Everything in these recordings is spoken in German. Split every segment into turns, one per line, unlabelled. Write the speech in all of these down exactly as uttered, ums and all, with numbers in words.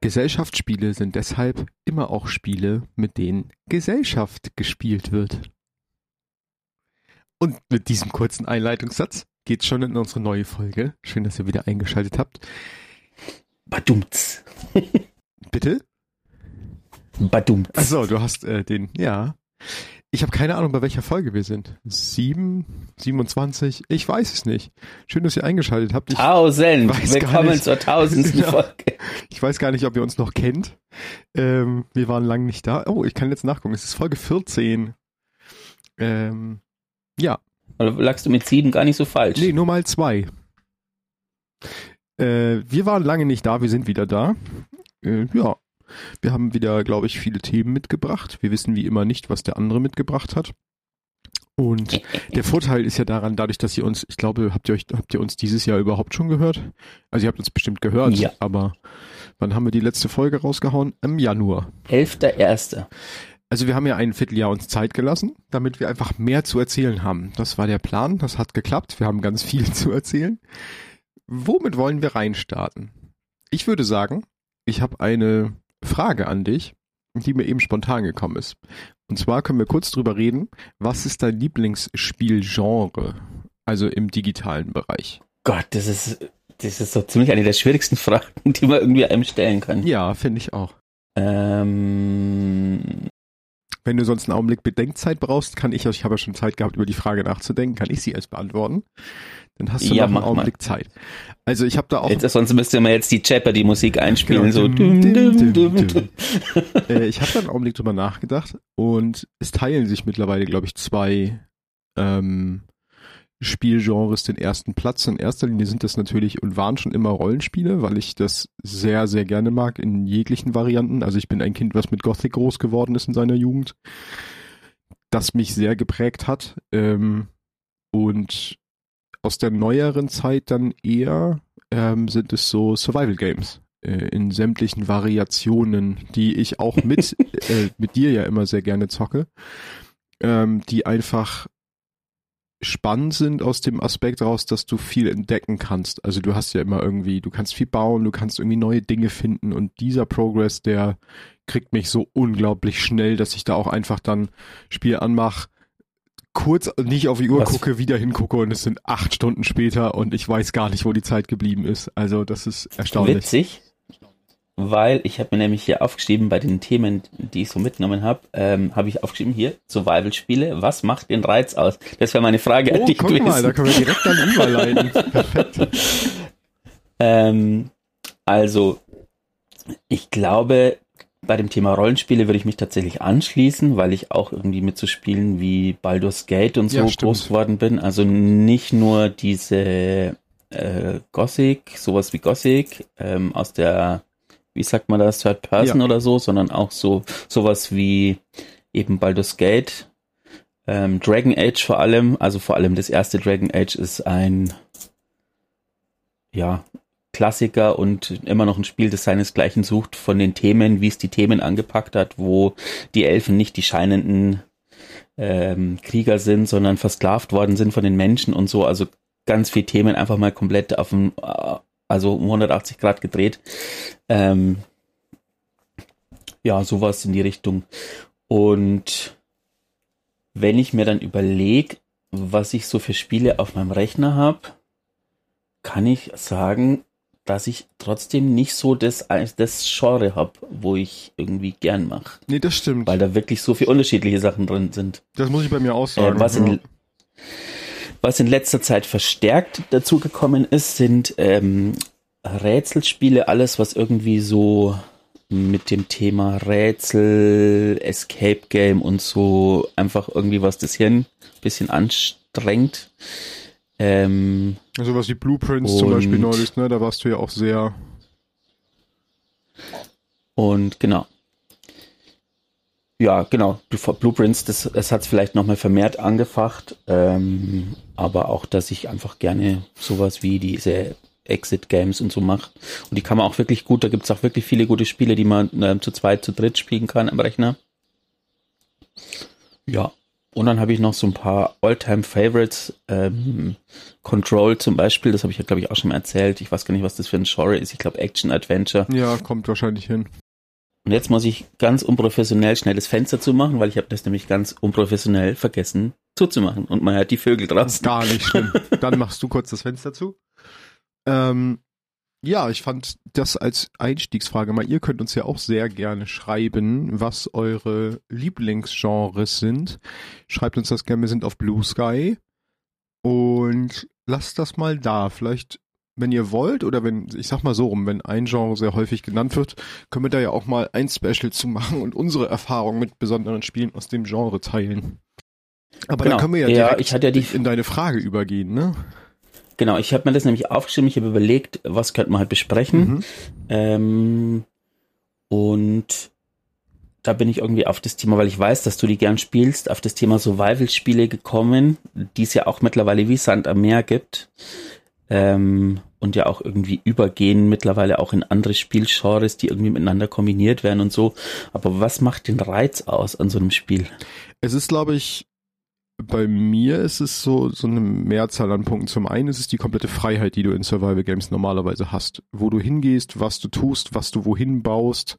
Gesellschaftsspiele sind deshalb immer auch Spiele, mit denen Gesellschaft gespielt wird. Und mit diesem kurzen Einleitungssatz geht's schon in unsere neue Folge. Schön, dass ihr wieder eingeschaltet habt.
Badumts.
Bitte?
Badumts.
Achso, du hast äh, den, ja. Ich habe keine Ahnung, bei welcher Folge wir sind. Sieben, siebenundzwanzig, ich weiß es nicht. Schön, dass ihr eingeschaltet habt. Ich
Tausend,
weiß gar
willkommen
nicht.
zur tausendsten
Genau.
Folge.
Ich weiß gar nicht, ob ihr uns noch kennt. Ähm, wir waren lange nicht da. Oh, ich kann jetzt nachgucken. Es ist Folge vierzehn. Ähm, ja.
Oder lagst du mit sieben gar nicht so falsch?
Nee, nur mal zwei. Äh, wir waren lange nicht da, wir sind wieder da. Äh, ja. Wir haben wieder, glaube ich, viele Themen mitgebracht. Wir wissen wie immer nicht, was der andere mitgebracht hat. Und der Vorteil ist ja daran, dadurch, dass ihr uns, ich glaube, habt ihr euch, habt ihr uns dieses Jahr überhaupt schon gehört? Also ihr habt uns bestimmt gehört,
Ja.
aber wann haben wir die letzte Folge rausgehauen? Im Januar.
elfter erster
Also wir haben ja ein Vierteljahr uns Zeit gelassen, damit wir einfach mehr zu erzählen haben. Das war der Plan, das hat geklappt. Wir haben ganz viel zu erzählen. Womit wollen wir reinstarten? Ich würde sagen, ich habe eine Frage an dich, die mir eben spontan gekommen ist. Und zwar können wir kurz drüber reden, was ist dein Lieblingsspielgenre, also im digitalen Bereich?
Gott, das ist, das ist so ziemlich eine der schwierigsten Fragen, die man irgendwie einem stellen kann.
Ja, finde ich auch.
Ähm,
Wenn du sonst einen Augenblick Bedenkzeit brauchst, kann ich, ich habe ja schon Zeit gehabt, über die Frage nachzudenken, kann ich sie erst beantworten. Dann hast du
Ja,
noch einen
mach
Augenblick
mal.
Zeit. Also ich habe da auch...
jetzt, sonst müsste man jetzt die Jeopardy-Musik einspielen.
Genau.
So.
Dum,
Dum,
dum,
dum,
dum,
dum.
äh, ich habe da einen Augenblick drüber nachgedacht und es teilen sich mittlerweile, glaube ich, zwei ähm, Spielgenres den ersten Platz. In erster Linie sind das natürlich und waren schon immer Rollenspiele, weil ich das sehr, sehr gerne mag in jeglichen Varianten. Also ich bin ein Kind, was mit Gothic groß geworden ist in seiner Jugend, das mich sehr geprägt hat. Ähm, und aus der neueren Zeit dann eher ähm, sind es so Survival Games äh, in sämtlichen Variationen, die ich auch mit äh, mit dir ja immer sehr gerne zocke, ähm, die einfach spannend sind aus dem Aspekt raus, dass du viel entdecken kannst. Also du hast ja immer irgendwie, du kannst viel bauen, du kannst irgendwie neue Dinge finden und dieser Progress, der kriegt mich so unglaublich schnell, dass ich da auch einfach dann Spiel anmache, kurz nicht auf die Uhr
Was?
gucke, wieder hingucke und es sind acht Stunden später und ich weiß gar nicht, wo die Zeit geblieben ist. Also das ist erstaunlich.
Witzig, weil ich habe mir nämlich hier aufgeschrieben, bei den Themen, die ich so mitgenommen habe, ähm, habe ich aufgeschrieben hier, Survival-Spiele, was macht den Reiz aus? Das wäre meine Frage an
Oh,
dich
guck
gewesen.
mal, da können wir direkt dann überleiten. Perfekt.
Ähm, also, ich glaube, bei dem Thema Rollenspiele würde ich mich tatsächlich anschließen, weil ich auch irgendwie mit so Spielen wie Baldur's Gate und so
Ja, stimmt.
groß geworden bin. Also nicht nur diese äh, Gothic, sowas wie Gothic ähm, aus der, wie sagt man das, Third Person
Ja.
oder so, sondern auch so sowas wie eben Baldur's Gate, ähm, Dragon Age vor allem. Also vor allem das erste Dragon Age ist ein ja Klassiker und immer noch ein Spiel, das seinesgleichen sucht von den Themen, wie es die Themen angepackt hat, wo die Elfen nicht die scheinenden ähm, Krieger sind, sondern versklavt worden sind von den Menschen und so. Also ganz viele Themen einfach mal komplett auf dem, also um hundertachtzig Grad gedreht. Ähm, ja, sowas in die Richtung. Und wenn ich mir dann überlege, was ich so für Spiele auf meinem Rechner habe, kann ich sagen, dass ich trotzdem nicht so das, das Genre habe, wo ich irgendwie gern mache.
Nee, das stimmt.
Weil da wirklich so viele unterschiedliche Sachen drin sind.
Das muss ich bei mir auch sagen.
Äh, was,
ja.
in, was in letzter Zeit verstärkt dazugekommen ist, sind ähm, Rätselspiele, alles was irgendwie so mit dem Thema Rätsel, Escape Game und so einfach irgendwie was das Hirn ein bisschen anstrengt. Ähm,
Also was wie Blueprints zum
Und-
Beispiel neulich, ne? Da warst du ja auch sehr...
Und genau. Ja, genau. Blu- Blueprints, das, das hat es vielleicht nochmal vermehrt angefacht. Ähm, aber auch, dass ich einfach gerne sowas wie diese Exit-Games und so mache. Und die kann man auch wirklich gut, da gibt es auch wirklich viele gute Spiele, die man ähm, zu zweit, zu dritt spielen kann am Rechner. Ja. Und dann habe ich noch so ein paar All-Time-Favorites. Ähm, Control zum Beispiel, das habe ich ja, glaube ich, auch schon mal erzählt. Ich weiß gar nicht, was das für ein Genre ist. Ich glaube, Action-Adventure.
Ja, kommt wahrscheinlich hin.
Und jetzt muss ich ganz unprofessionell schnell das Fenster zumachen, weil ich habe das nämlich ganz unprofessionell vergessen zuzumachen. Und man hört die Vögel draußen.
Gar nicht schlimm. Dann machst du kurz das Fenster zu. Ähm, ja, ich fand das als Einstiegsfrage mal. Ihr könnt uns ja auch sehr gerne schreiben, was eure Lieblingsgenres sind. Schreibt uns das gerne, wir sind auf Blue Sky. Und lasst das mal da. Vielleicht, wenn ihr wollt, oder wenn, ich sag mal so rum, wenn ein Genre sehr häufig genannt wird, können wir da ja auch mal ein Special zu machen und unsere Erfahrungen mit besonderen Spielen aus dem Genre teilen. Aber
genau.
dann können wir ja,
ja
direkt
ich hatte ja die
in deine Frage übergehen, ne?
Genau, ich habe mir das nämlich aufgeschrieben, ich habe überlegt, was könnte man halt besprechen. Mhm. Ähm, und da bin ich irgendwie auf das Thema, weil ich weiß, dass du die gern spielst, auf das Thema Survival-Spiele gekommen, die es ja auch mittlerweile wie Sand am Meer gibt. Ähm, und ja auch irgendwie übergehen mittlerweile auch in andere Spielgenres, die irgendwie miteinander kombiniert werden und so. Aber was macht den Reiz aus an so einem Spiel?
Es ist, glaube ich, bei mir ist es so, so eine Mehrzahl an Punkten. Zum einen ist es die komplette Freiheit, die du in Survival Games normalerweise hast. Wo du hingehst, was du tust, was du wohin baust.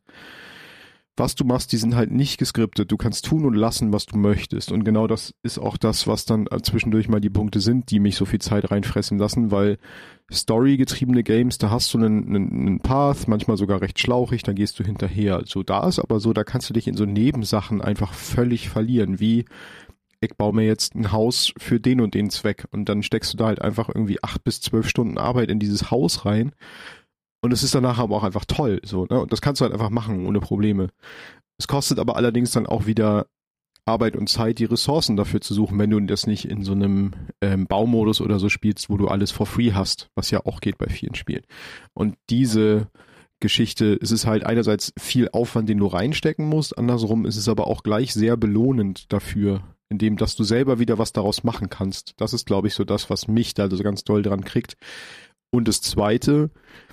Was du machst, die sind halt nicht geskriptet. Du kannst tun und lassen, was du möchtest. Und genau das ist auch das, was dann zwischendurch mal die Punkte sind, die mich so viel Zeit reinfressen lassen, weil storygetriebene Games, da hast du einen, einen, einen Path, manchmal sogar recht schlauchig, dann gehst du hinterher. So, da ist aber so, da kannst du dich in so Nebensachen einfach völlig verlieren, wie ich baue mir jetzt ein Haus für den und den Zweck und dann steckst du da halt einfach irgendwie acht bis zwölf Stunden Arbeit in dieses Haus rein und es ist danach aber auch einfach toll, so, ne? Und das kannst du halt einfach machen, ohne Probleme. Es kostet aber allerdings dann auch wieder Arbeit und Zeit, die Ressourcen dafür zu suchen, wenn du das nicht in so einem ähm, Baumodus oder so spielst, wo du alles for free hast, was ja auch geht bei vielen Spielen. Und diese Geschichte, es ist halt einerseits viel Aufwand, den du reinstecken musst, andersrum ist es aber auch gleich sehr belohnend dafür, indem, dass du selber wieder was daraus machen kannst. Das ist, glaube ich, so das, was mich da so ganz doll dran kriegt. Und das Zweite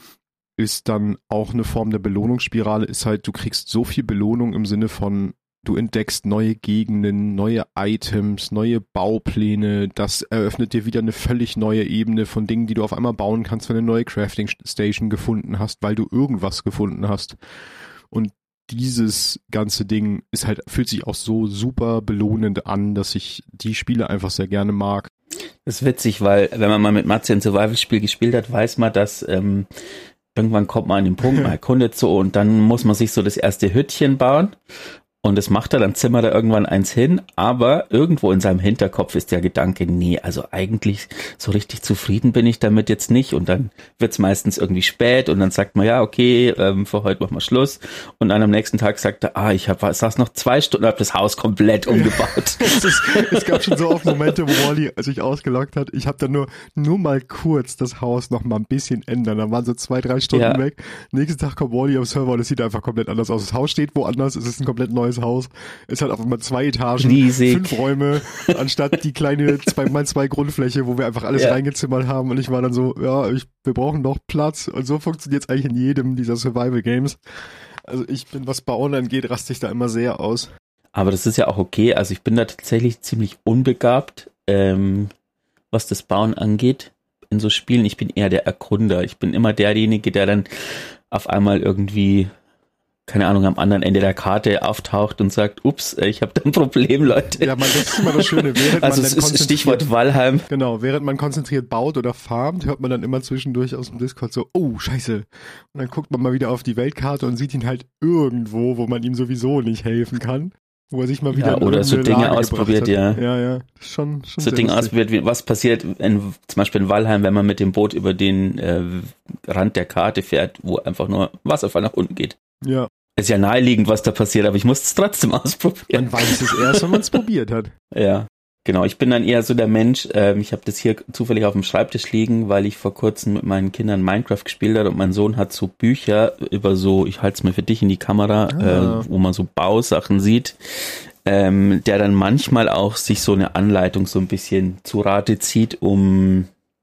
ist dann auch eine Form der Belohnungsspirale, ist halt, du kriegst so viel Belohnung im Sinne von, du entdeckst neue Gegenden, neue Items, neue Baupläne, das eröffnet dir wieder eine völlig neue Ebene von Dingen, die du auf einmal bauen kannst, wenn du eine neue Crafting Station gefunden hast, weil du irgendwas gefunden hast. Und dieses ganze Ding ist halt, fühlt sich auch so super belohnend an, dass ich die Spiele einfach sehr gerne mag.
Das ist witzig, weil wenn man mal mit Matze ein Survival-Spiel gespielt hat, weiß man, dass ähm, irgendwann kommt man an den Punkt, man erkundet so und dann muss man sich so das erste Hüttchen bauen. Und das macht er, dann zimmert er irgendwann eins hin, aber irgendwo in seinem Hinterkopf ist der Gedanke, nee, also eigentlich so richtig zufrieden bin ich damit jetzt nicht und dann wird's meistens irgendwie spät und dann sagt man, ja, okay, ähm, für heute machen wir Schluss und dann am nächsten Tag sagt er, ah, ich hab, saß noch zwei Stunden, hab das Haus komplett umgebaut.
es, ist, es gab schon so oft Momente, wo Wally sich ausgeloggt hat, ich habe dann nur nur mal kurz das Haus noch mal ein bisschen ändern, dann waren so zwei, drei Stunden ja. weg, nächsten Tag kommt Wally aufs Server und es sieht einfach komplett anders aus, das Haus steht woanders, es ist ein komplett neues Haus. Es hat auf einmal zwei Etagen,
riesig,
fünf Räume, anstatt die kleine zwei mal zwei Grundfläche, wo wir einfach alles ja. reingezimmert haben. Und ich war dann so, ja, ich, wir brauchen noch Platz. Und so funktioniert es eigentlich in jedem dieser Survival Games. Also ich bin, was Bauen angeht, raste ich da immer sehr aus.
Aber das ist ja auch okay. Also ich bin da tatsächlich ziemlich unbegabt, ähm, was das Bauen angeht in so Spielen. Ich bin eher der Erkunder. Ich bin immer derjenige, der dann auf einmal irgendwie, keine Ahnung, am anderen Ende der Karte auftaucht und sagt, ups, ich habe da ein Problem, Leute.
Ja, man, das ist immer das Schöne. Während
also
man
es ist Stichwort Valheim.
Genau, während man konzentriert baut oder farmt, hört man dann immer zwischendurch aus dem Discord so, oh, scheiße. Und dann guckt man mal wieder auf die Weltkarte und sieht ihn halt irgendwo, wo man ihm sowieso nicht helfen kann. Wo er sich mal wieder
ja, oder so Dinge Lage ausprobiert, ja.
Ja, ja, schon, schon
so Dinge lustig. Ausprobiert, wie, was passiert in, zum Beispiel in Valheim, wenn man mit dem Boot über den äh, Rand der Karte fährt, wo einfach nur Wasserfall nach unten geht.
Ja.
Ist ja naheliegend, was da passiert, aber ich muss es trotzdem ausprobieren.
Man weiß es erst, wenn man es probiert hat.
Ja, genau. Ich bin dann eher so der Mensch, ähm, ich habe das hier zufällig auf dem Schreibtisch liegen, weil ich vor kurzem mit meinen Kindern Minecraft gespielt habe und mein Sohn hat so Bücher über so, ich halte es mir für dich in die Kamera, ah. äh, wo man so Bausachen sieht, ähm, der dann manchmal auch sich so eine Anleitung so ein bisschen zu Rate zieht, um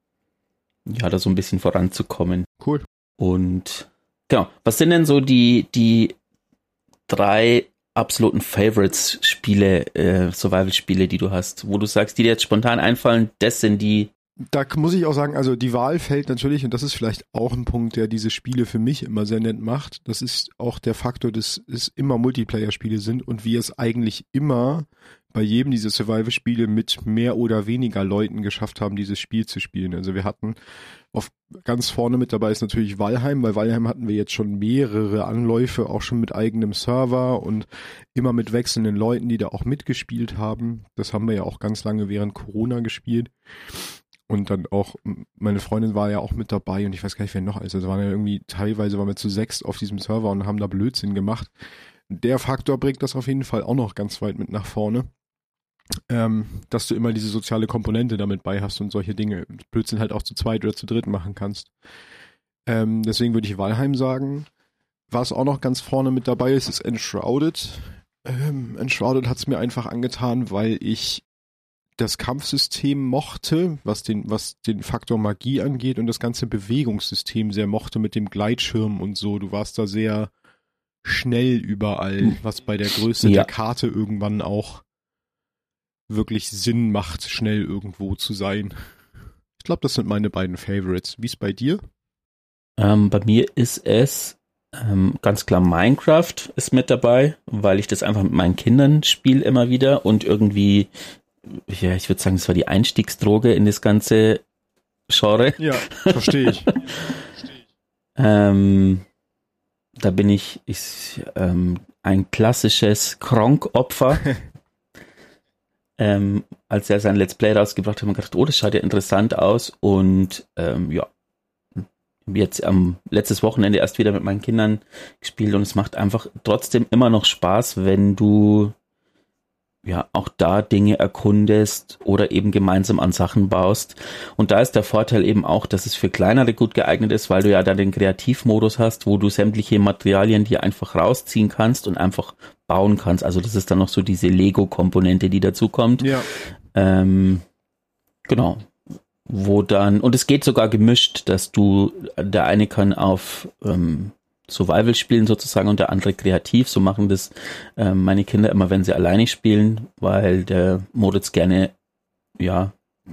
ja da so ein bisschen voranzukommen.
Cool.
Und genau, was sind denn so die, die drei absoluten Favorites-Spiele, äh, Survival-Spiele, die du hast, wo du sagst, die dir jetzt spontan einfallen, das sind die.
Da muss ich auch sagen, also die Wahl fällt natürlich, und das ist vielleicht auch ein Punkt, der diese Spiele für mich immer sehr nett macht. Das ist auch der Faktor, dass es immer Multiplayer-Spiele sind und wir es eigentlich immer bei jedem dieser Survival-Spiele mit mehr oder weniger Leuten geschafft haben, dieses Spiel zu spielen. Also wir hatten auf ganz vorne mit dabei ist natürlich Valheim, weil Valheim hatten wir jetzt schon mehrere Anläufe, auch schon mit eigenem Server und immer mit wechselnden Leuten, die da auch mitgespielt haben. Das haben wir ja auch ganz lange während Corona gespielt. Und dann auch, meine Freundin war ja auch mit dabei und ich weiß gar nicht, wer noch ist. Also waren ja irgendwie, teilweise waren wir zu sechs auf diesem Server und haben da Blödsinn gemacht. Der Faktor bringt das auf jeden Fall auch noch ganz weit mit nach vorne. Ähm, dass du immer diese soziale Komponente damit bei hast und solche Dinge. Blödsinn halt auch zu zweit oder zu dritt machen kannst. Ähm, deswegen würde ich Valheim sagen. Was auch noch ganz vorne mit dabei ist, ist Enshrouded. Ähm, Enshrouded hat es mir einfach angetan, weil ich das Kampfsystem mochte, was den, was den Faktor Magie angeht und das ganze Bewegungssystem sehr mochte mit dem Gleitschirm und so. Du warst da sehr schnell überall, was bei der Größe ja. der Karte irgendwann auch wirklich Sinn macht, schnell irgendwo zu sein. Ich glaube, das sind meine beiden Favorites. Wie ist bei dir?
Ähm, bei mir ist es ähm, ganz klar Minecraft ist mit dabei, weil ich das einfach mit meinen Kindern spiele immer wieder und irgendwie ja, ich würde sagen, es war die Einstiegsdroge in das ganze Genre.
Ja, verstehe ich.
ähm, da bin ich, ich ähm, ein klassisches Kronk-Opfer. ähm, als er sein Let's Play rausgebracht hat, haben wir gedacht, oh, das schaut ja interessant aus. Und ähm, ja, jetzt am letztes Wochenende erst wieder mit meinen Kindern gespielt und es macht einfach trotzdem immer noch Spaß, wenn du ja, auch da Dinge erkundest oder eben gemeinsam an Sachen baust. Und da ist der Vorteil eben auch, dass es für kleinere gut geeignet ist, weil du ja da den Kreativmodus hast, wo du sämtliche Materialien dir einfach rausziehen kannst und einfach bauen kannst. Also das ist dann noch so diese Lego-Komponente, die dazu kommt.
Ja.
Ähm, genau. Wo dann, und es geht sogar gemischt, dass du, der eine kann auf ähm, Survival spielen sozusagen und der andere kreativ. So machen das äh, meine Kinder immer, wenn sie alleine spielen, weil der Moritz gerne ja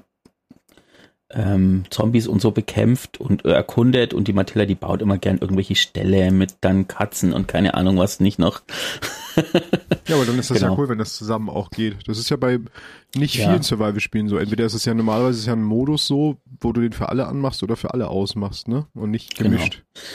ähm, Zombies und so bekämpft und erkundet und die Matilda, die baut immer gern irgendwelche Ställe mit dann Katzen und keine Ahnung was nicht noch.
Ja, aber dann ist das
genau.
ja cool, wenn das zusammen auch geht. Das ist ja bei nicht
ja.
vielen Survival-Spielen so. Entweder ist es ja normalerweise ist ja ein Modus so, wo du den für alle anmachst oder für alle ausmachst, ne? Und nicht gemischt.
Genau.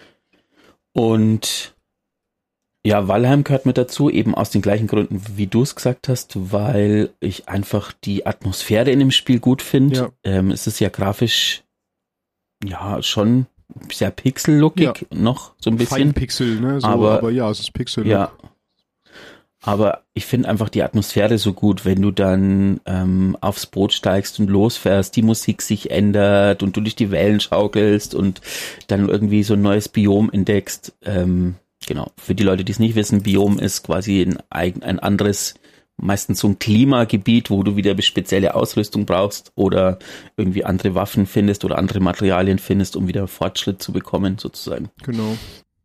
Und ja, Valheim gehört mit dazu, eben aus den gleichen Gründen, wie du es gesagt hast, weil ich einfach die Atmosphäre in dem Spiel gut finde.
Ja.
Ähm, es ist ja grafisch ja schon sehr pixel-lookig
Ja.
noch so ein bisschen.
Feinpixel, ne? So,
aber,
aber ja, es ist Pixel.
Ja. Aber ich finde einfach die Atmosphäre so gut, wenn du dann ähm, aufs Boot steigst und losfährst, die Musik sich ändert und du durch die Wellen schaukelst und dann irgendwie so ein neues Biom entdeckst. Ähm, genau, für die Leute, die es nicht wissen, Biom ist quasi ein, eigen, ein anderes, meistens so ein Klimagebiet, wo du wieder spezielle Ausrüstung brauchst oder irgendwie andere Waffen findest oder andere Materialien findest, um wieder Fortschritt zu bekommen, sozusagen.
Genau.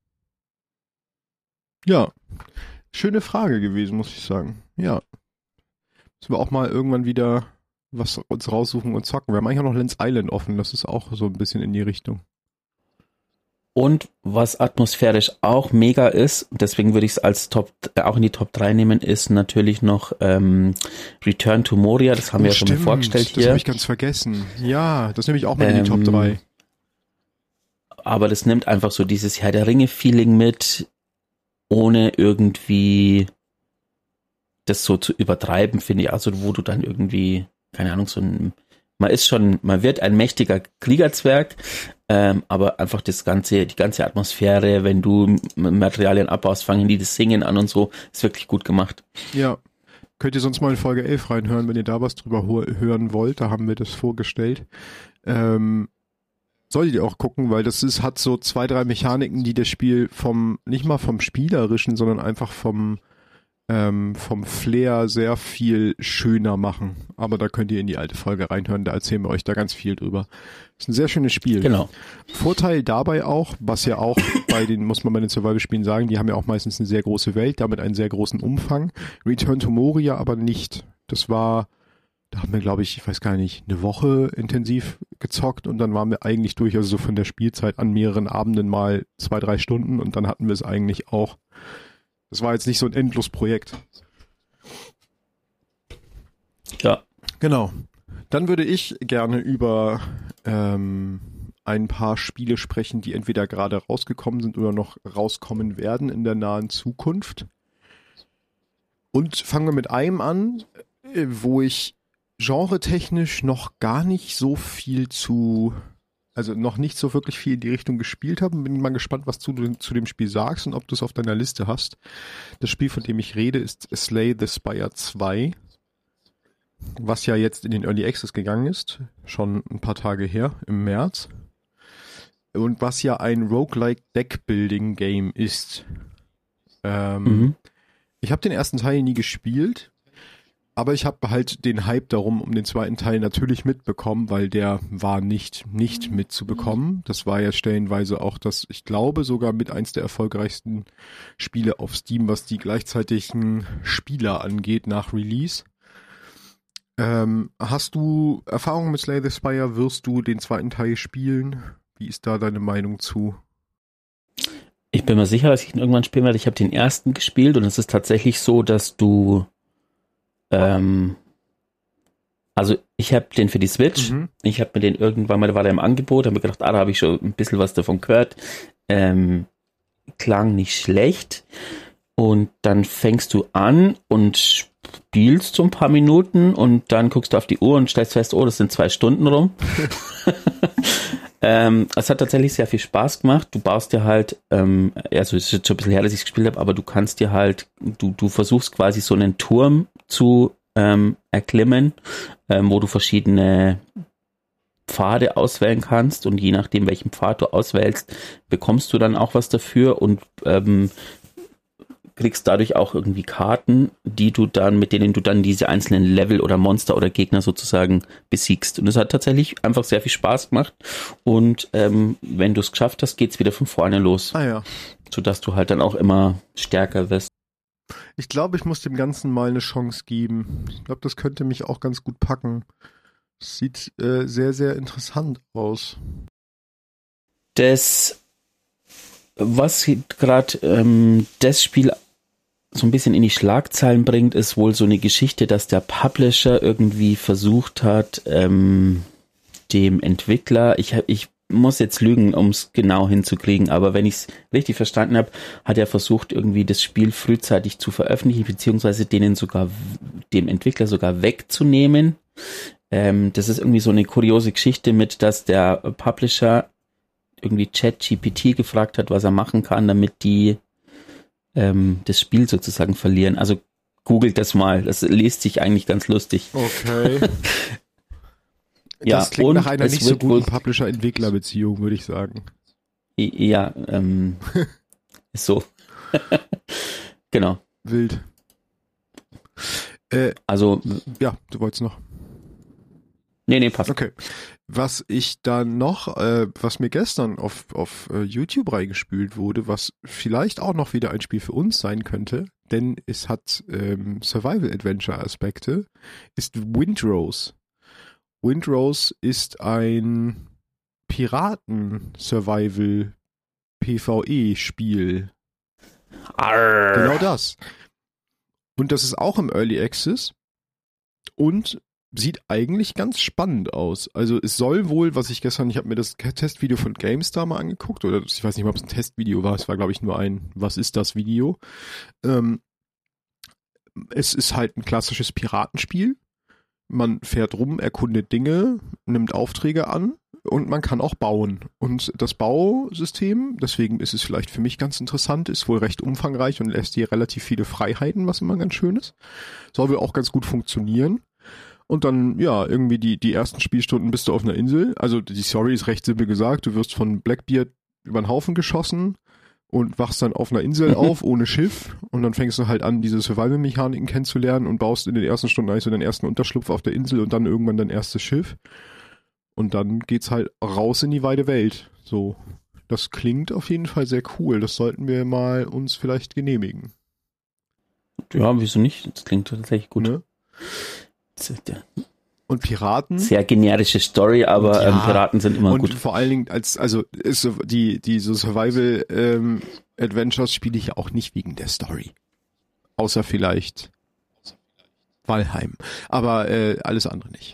Ja. Schöne Frage gewesen, muss ich sagen. Ja. Müssen wir auch mal irgendwann wieder was uns raussuchen und zocken. Wir haben eigentlich auch noch Lens Island offen. Das ist auch so ein bisschen in die Richtung.
Und was atmosphärisch auch mega ist, deswegen würde ich es als Top, äh, auch in die Top drei nehmen, ist natürlich noch ähm, Return to Moria. Das haben
oh,
wir ja schon mal vorgestellt hier.
Das habe ich ganz vergessen. Ja, das nehme ich auch mal ähm, in die Top drei.
Aber das nimmt einfach so dieses Herr der Ringe-Feeling mit, ohne irgendwie das so zu übertreiben, finde ich. Also wo du dann irgendwie, keine Ahnung, so ein, man ist schon, man wird ein mächtiger Kriegerzwerg, ähm, aber einfach das ganze, die ganze Atmosphäre, wenn du Materialien abbaust, fangen die das Singen an und so, ist wirklich gut gemacht.
Ja, könnt ihr sonst mal in Folge elf reinhören, wenn ihr da was drüber hören wollt, da haben wir das vorgestellt. Ähm, Solltet ihr auch gucken, weil das ist, hat so zwei, drei Mechaniken, die das Spiel vom, nicht mal vom Spielerischen, sondern einfach vom, ähm, vom Flair sehr viel schöner machen. Aber da könnt ihr in die alte Folge reinhören, da erzählen wir euch da ganz viel drüber. Ist ein sehr schönes Spiel.
Genau.
Vorteil dabei auch, was ja auch bei den, muss man bei den Survival-Spielen sagen, die haben ja auch meistens eine sehr große Welt, damit einen sehr großen Umfang. Return to Moria aber nicht. Das war, da haben wir, glaube ich, ich weiß gar nicht, eine Woche intensiv gezockt und dann waren wir eigentlich durch, also so von der Spielzeit an mehreren Abenden mal zwei, drei Stunden und dann hatten wir es eigentlich auch. Das war jetzt nicht so ein Endlosprojekt.
Ja.
Genau. Dann würde ich gerne über ähm, ein paar Spiele sprechen, die entweder gerade rausgekommen sind oder noch rauskommen werden in der nahen Zukunft. Und fangen wir mit einem an, wo ich genretechnisch noch gar nicht so viel zu, also noch nicht so wirklich viel in die Richtung gespielt habe. Bin mal gespannt, was du zu dem Spiel sagst und ob du es auf deiner Liste hast. Das Spiel, von dem ich rede, ist Slay the Spire zwei, was ja jetzt in den Early Access gegangen ist, schon ein paar Tage her, im März. Und was ja ein Roguelike Deck-Building Game ist. Ähm,
Mhm.
Ich habe den ersten Teil nie gespielt, aber ich habe halt den Hype darum um den zweiten Teil natürlich mitbekommen, weil der war nicht nicht mitzubekommen. Das war ja stellenweise auch das, ich glaube, sogar mit eins der erfolgreichsten Spiele auf Steam, was die gleichzeitigen Spieler angeht nach Release. Ähm, hast du Erfahrung mit Slay the Spire? Wirst du den zweiten Teil spielen? Wie ist da deine Meinung zu?
Ich bin mir sicher, dass ich ihn irgendwann spielen werde. Ich habe den ersten gespielt und es ist tatsächlich so, dass du ähm, also ich habe den für die Switch,
Mhm.
ich habe mir den irgendwann mal, da war der im Angebot, habe mir gedacht, ah, da habe ich schon ein bisschen was davon gehört. Ähm, klang nicht schlecht. Und dann fängst du an und spielst so ein paar Minuten und dann guckst du auf die Uhr und stellst fest, oh, das sind zwei Stunden rum. ähm, es hat tatsächlich sehr viel Spaß gemacht. Du baust dir halt, ähm, also es ist jetzt schon ein bisschen her, dass ich es gespielt habe, aber du kannst dir halt, du, du versuchst quasi so einen Turm zu ähm, erklimmen, ähm, wo du verschiedene Pfade auswählen kannst und je nachdem, welchen Pfad du auswählst, bekommst du dann auch was dafür und ähm, kriegst dadurch auch irgendwie Karten, die du dann, mit denen du dann diese einzelnen Level oder Monster oder Gegner sozusagen besiegst. Und es hat tatsächlich einfach sehr viel Spaß gemacht. Und ähm, wenn du es geschafft hast, geht's wieder von vorne los.
Ah ja.
Sodass du halt dann auch immer stärker wirst.
Ich glaube, ich muss dem Ganzen mal eine Chance geben. Ich glaube, das könnte mich auch ganz gut packen. Sieht äh, sehr, sehr interessant aus.
Das, was gerade ähm, das Spiel so ein bisschen in die Schlagzeilen bringt, ist wohl so eine Geschichte, dass der Publisher irgendwie versucht hat, ähm, dem Entwickler, ich, hab, ich muss jetzt lügen, um es genau hinzukriegen, aber wenn ich es richtig verstanden habe, hat er versucht, irgendwie das Spiel frühzeitig zu veröffentlichen, beziehungsweise denen sogar, dem Entwickler sogar wegzunehmen. Ähm, das ist irgendwie so eine kuriose Geschichte mit, dass der Publisher irgendwie ChatGPT gefragt hat, was er machen kann, damit die ähm, das Spiel sozusagen verlieren. Also googelt das mal, das liest sich eigentlich ganz lustig.
Okay.
Ja,
das klingt
und
nach einer
es
nicht so
wird
guten
wohl-
Publisher-Entwickler-Beziehung, würde ich sagen.
Ja, ähm, ist so. Genau.
Wild. Äh,
Also,
ja, du wolltest noch.
nee, nee, passt.
Okay. Was ich dann noch, äh, was mir gestern auf, auf äh, YouTube reingespült wurde, was vielleicht auch noch wieder ein Spiel für uns sein könnte, denn es hat ähm, Survival-Adventure-Aspekte, ist Windrose. Windrose ist ein Piraten-Survival-PvE-Spiel.
Arr.
Genau das. Und das ist auch im Early Access und sieht eigentlich ganz spannend aus. Also es soll wohl, was ich gestern, ich habe mir das Testvideo von GameStar mal angeguckt, oder ich weiß nicht mal, ob es ein Testvideo war, es war glaube ich nur ein Was ist das Video. Ähm, es ist halt ein klassisches Piratenspiel. Man fährt rum, erkundet Dinge, nimmt Aufträge an und man kann auch bauen. Und das Bausystem, deswegen ist es vielleicht für mich ganz interessant, ist wohl recht umfangreich und lässt dir relativ viele Freiheiten, was immer ganz schön ist. Soll wohl auch ganz gut funktionieren. Und dann, ja, irgendwie die, die ersten Spielstunden bist du auf einer Insel. Also die Story ist recht simpel gesagt. Du wirst von Blackbeard über den Haufen geschossen, und wachst dann auf einer Insel auf, ohne Schiff, und dann fängst du halt an, diese Survival-Mechaniken kennenzulernen und baust in den ersten Stunden eigentlich so deinen ersten Unterschlupf auf der Insel und dann irgendwann dein erstes Schiff. Und dann geht's halt raus in die weite Welt. So, das klingt auf jeden Fall sehr cool. Das sollten wir mal uns vielleicht genehmigen.
Ja, wieso nicht? Das klingt tatsächlich gut. Ne?
Und Piraten?
Sehr generische Story, aber ja, ähm, Piraten sind immer
und
gut.
Und vor allen Dingen als, also ist so die, die so Survival ähm, Adventures spiele ich ja auch nicht wegen der Story. Außer vielleicht Valheim. Aber äh, alles andere nicht.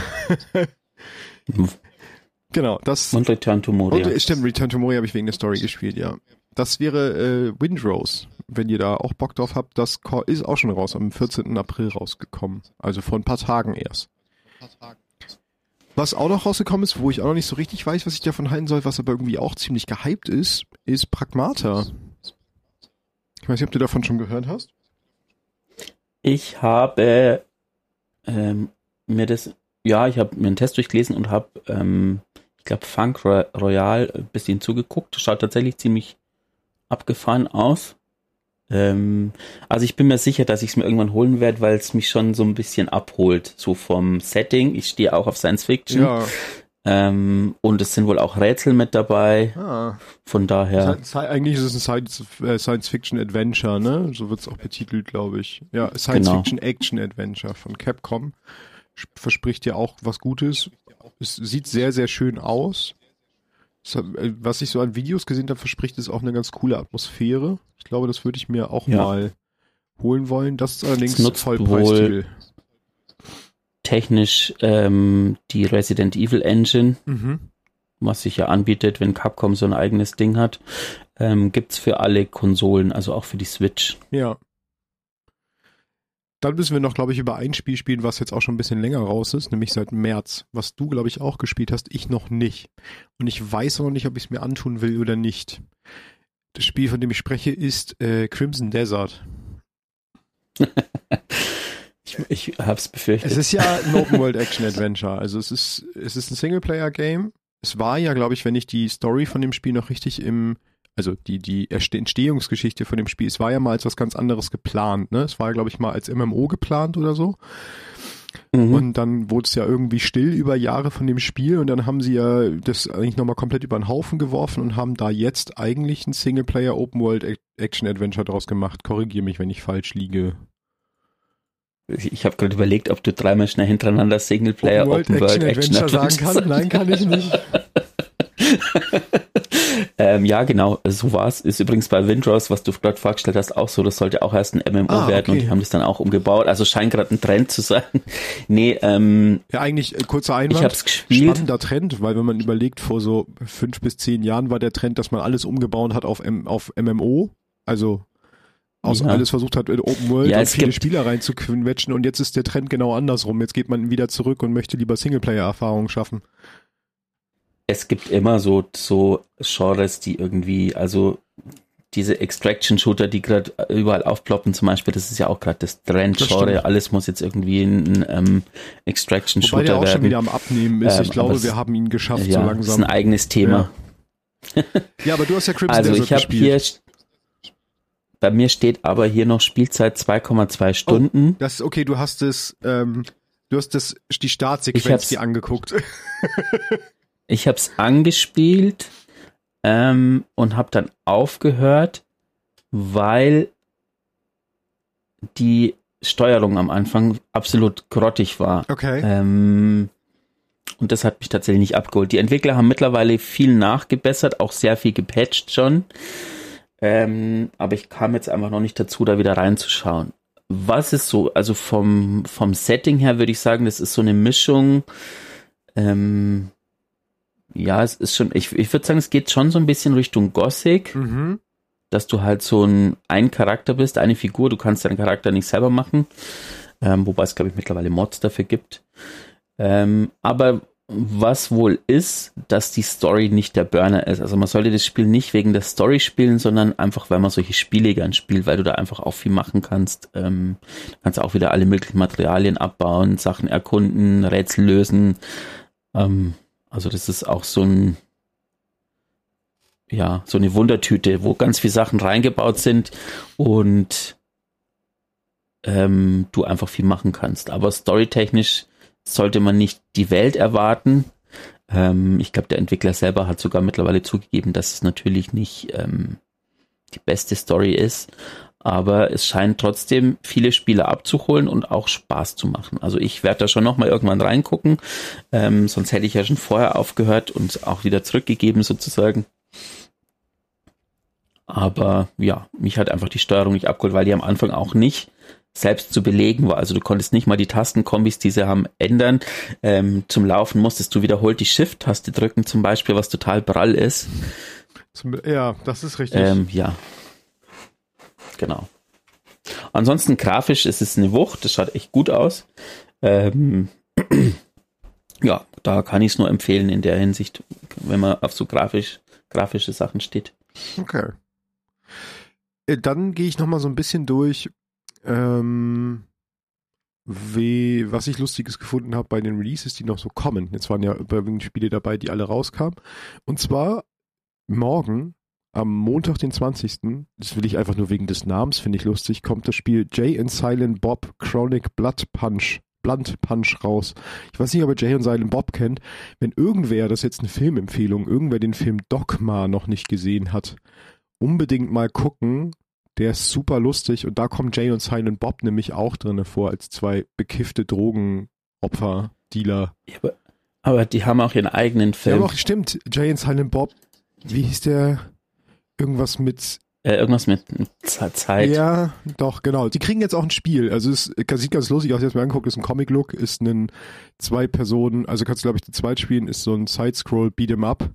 Genau, das.
Und Return to Moria.
Und, stimmt, Return to Moria habe ich wegen der Story gespielt, ja. Das wäre äh, Windrose, wenn ihr da auch Bock drauf habt. Das ist auch schon raus, am vierzehnten April rausgekommen. Also vor ein paar Tagen erst. Was auch noch rausgekommen ist, wo ich auch noch nicht so richtig weiß, was ich davon halten soll, was aber irgendwie auch ziemlich gehypt ist, ist Pragmata. Ich weiß nicht, ob du davon schon gehört hast.
Ich habe ähm, mir das, ja, ich habe mir einen Test durchgelesen und habe, ähm, ich glaube, Funk Royale ein bisschen zugeguckt. Schaut tatsächlich ziemlich abgefahren aus. Ähm, also ich bin mir sicher, dass ich es mir irgendwann holen werde, weil es mich schon so ein bisschen abholt, so vom Setting. Ich stehe auch auf Science Fiction.
Ja.
Ähm, und es sind wohl auch Rätsel mit dabei.
Ah.
Von daher.
Eigentlich ist es ein Science-Fiction-Adventure, ne? So wird es auch betitelt, glaube ich. Ja, Science-Fiction-Action-Adventure von Capcom. Verspricht ja auch was Gutes. Es sieht sehr, sehr schön aus. Was ich so an Videos gesehen habe, verspricht es auch eine ganz coole Atmosphäre. Ich glaube, das würde ich mir auch ja. mal holen wollen. Das ist allerdings Vollpreistitel.
Technisch ähm, die Resident Evil Engine,
mhm.
was sich ja anbietet, wenn Capcom so ein eigenes Ding hat, ähm, gibt's für alle Konsolen, also auch für die Switch.
Ja. Dann müssen wir noch, glaube ich, über ein Spiel spielen, was jetzt auch schon ein bisschen länger raus ist, nämlich seit März, was du, glaube ich, auch gespielt hast, ich noch nicht. Und ich weiß noch nicht, ob ich es mir antun will oder nicht. Das Spiel, von dem ich spreche, ist äh, Crimson Desert.
ich ich habe es befürchtet.
Es ist ja ein Open-World-Action-Adventure. Also es ist, es ist ein Singleplayer-Game. Es war ja, glaube ich, wenn ich die Story von dem Spiel noch richtig im Also die die Entstehungsgeschichte von dem Spiel, es war ja mal als was ganz anderes geplant, ne? Es war ja, glaube ich, mal als M M O geplant oder so. Mhm. Und dann wurde es ja irgendwie still über Jahre von dem Spiel und dann haben sie ja das eigentlich nochmal komplett über den Haufen geworfen und haben da jetzt eigentlich ein Singleplayer Open World Action Adventure draus gemacht. Korrigiere mich, wenn ich falsch liege.
Ich habe gerade überlegt, ob du dreimal schnell hintereinander Singleplayer Open World, Open World Action, Action Adventure
sagen kann. Nein, kann ich nicht.
ähm, ja, genau, so war's. Ist übrigens bei Windrose, was du gerade vorgestellt hast, auch so. Das sollte auch erst ein M M O ah, werden okay. Und die haben das dann auch umgebaut. Also scheint gerade ein Trend zu sein. nee, ähm.
Ja, eigentlich, äh, kurzer Einwand.
Ich hab's gespielt.
Spannender Trend, weil wenn man überlegt, vor so fünf bis zehn Jahren war der Trend, dass man alles umgebaut hat auf, M- auf M M O. Also, aus ja. alles versucht hat, in Open World
ja,
und viele
gibt,
Spieler reinzuquetschen und jetzt ist der Trend genau andersrum. Jetzt geht man wieder zurück und möchte lieber Singleplayer-Erfahrungen schaffen.
Es gibt immer so, so Genres, die irgendwie, also diese Extraction-Shooter, die gerade überall aufploppen zum Beispiel, das ist ja auch gerade das Trend-Genre. Alles muss jetzt irgendwie ein, ein ähm, Extraction-Shooter werden.
Wobei der auch
werden.
schon wieder am Abnehmen ist. Ich ähm, glaube, wir haben ihn geschafft
ja,
so langsam.
Das ist ein eigenes Thema.
Ja, ja aber du hast ja Crimson
also
Desert
ich habe hier, bei mir steht aber hier noch Spielzeit zwei Komma zwei Stunden.
Oh, das okay, du hast es, ähm, du hast das, die Startsequenz dir angeguckt.
Ich habe es angespielt ähm, und habe dann aufgehört, weil die Steuerung am Anfang absolut grottig war.
Okay.
Ähm, und das hat mich tatsächlich nicht abgeholt. Die Entwickler haben mittlerweile viel nachgebessert, auch sehr viel gepatcht schon. Ähm, aber ich kam jetzt einfach noch nicht dazu, da wieder reinzuschauen. Was ist so, also vom, vom Setting her würde ich sagen, das ist so eine Mischung, ähm, ja, es ist schon, ich, ich würde sagen, es geht schon so ein bisschen Richtung Gothic,
mhm.
dass du halt so ein, ein Charakter bist, eine Figur, du kannst deinen Charakter nicht selber machen, ähm, wobei es, glaube ich, mittlerweile Mods dafür gibt. Ähm, aber was wohl ist, dass die Story nicht der Burner ist. Also man sollte das Spiel nicht wegen der Story spielen, sondern einfach, weil man solche Spiele gern spielt, weil du da einfach auch viel machen kannst. Ähm, du kannst auch wieder alle möglichen Materialien abbauen, Sachen erkunden, Rätsel lösen. Ähm, Also das ist auch so ein, ja, so eine Wundertüte, wo ganz viele Sachen reingebaut sind und ähm, du einfach viel machen kannst. Aber storytechnisch sollte man nicht die Welt erwarten. Ähm, ich glaube, der Entwickler selber hat sogar mittlerweile zugegeben, dass es natürlich nicht ähm, die beste Story ist, aber es scheint trotzdem viele Spieler abzuholen und auch Spaß zu machen. Also ich werde da schon nochmal irgendwann reingucken, ähm, sonst hätte ich ja schon vorher aufgehört und auch wieder zurückgegeben sozusagen. Aber ja, mich hat einfach die Steuerung nicht abgeholt, weil die am Anfang auch nicht selbst zu belegen war. Also du konntest nicht mal die Tastenkombis, die sie haben, ändern. Ähm, zum Laufen musstest du wiederholt die Shift-Taste drücken zum Beispiel, was total prall ist.
Ja, das ist richtig.
Ähm, ja, genau. Ansonsten grafisch ist es eine Wucht, das schaut echt gut aus. Ähm, ja, da kann ich es nur empfehlen in der Hinsicht, wenn man auf so grafisch, grafische Sachen steht.
Okay. Dann gehe ich nochmal so ein bisschen durch, ähm, wie, was ich Lustiges gefunden habe bei den Releases, die noch so kommen. Jetzt waren ja überwiegend Spiele dabei, die alle rauskamen. Und zwar morgen, am Montag, den zwanzigsten, das will ich einfach nur wegen des Namens, finde ich lustig, kommt das Spiel Jay and Silent Bob Chronic Blood Punch. Blunt Punch raus. Ich weiß nicht, ob ihr Jay und Silent Bob kennt. Wenn irgendwer, das ist jetzt eine Filmempfehlung, irgendwer den Film Dogma noch nicht gesehen hat, unbedingt mal gucken. Der ist super lustig und da kommen Jay und Silent Bob nämlich auch drin vor als zwei bekiffte Drogenopfer, Dealer.
Ja, aber, aber die haben auch ihren eigenen Film.
Ja, auch stimmt. Jay und Silent Bob, wie hieß der? Irgendwas mit
Äh, irgendwas mit Zeit.
Ja, doch, genau. Die kriegen jetzt auch ein Spiel. Also es sieht ganz lustig aus, jetzt mal angeguckt, ist ein Comic-Look, ist ein zwei Personen, also kannst du glaube ich zu zweit spielen, ist so ein Side-Scroll Beat'em Up.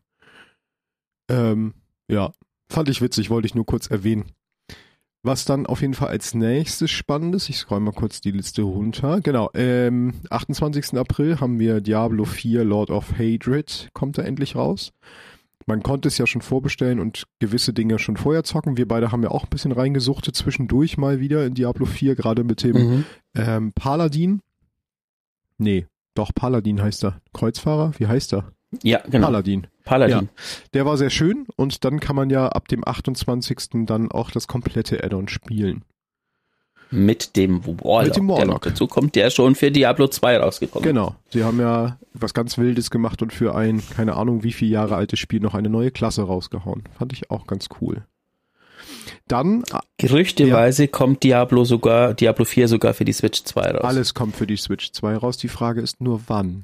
Ähm, ja, fand ich witzig, wollte ich nur kurz erwähnen. Was dann auf jeden Fall als nächstes Spannendes, ich scroll mal kurz die Liste runter, genau, ähm, achtundzwanzigsten April haben wir Diablo vier Lord of Hadrid, kommt da endlich raus. Man konnte es ja schon vorbestellen und gewisse Dinge schon vorher zocken. Wir beide haben ja auch ein bisschen reingesuchtet zwischendurch mal wieder in Diablo vier, gerade mit dem mhm. ähm, Paladin. Nee, doch, Paladin heißt er. Kreuzfahrer, wie heißt er?
Ja, genau.
Paladin.
Paladin.
Ja, der war sehr schön und dann kann man ja ab dem achtundzwanzigsten dann auch das komplette Add-on spielen.
Mit dem Warlock.
Mit dem Warlock.
Dazu kommt der schon für Diablo zwei rausgekommen.
Genau. Sie haben ja was ganz Wildes gemacht und für ein, keine Ahnung wie viele Jahre altes Spiel noch eine neue Klasse rausgehauen. Fand ich auch ganz cool. Dann
Gerüchteweise ja, kommt Diablo sogar, Diablo vier sogar für die Switch zwei raus.
Alles kommt für die Switch zwei raus. Die Frage ist nur wann.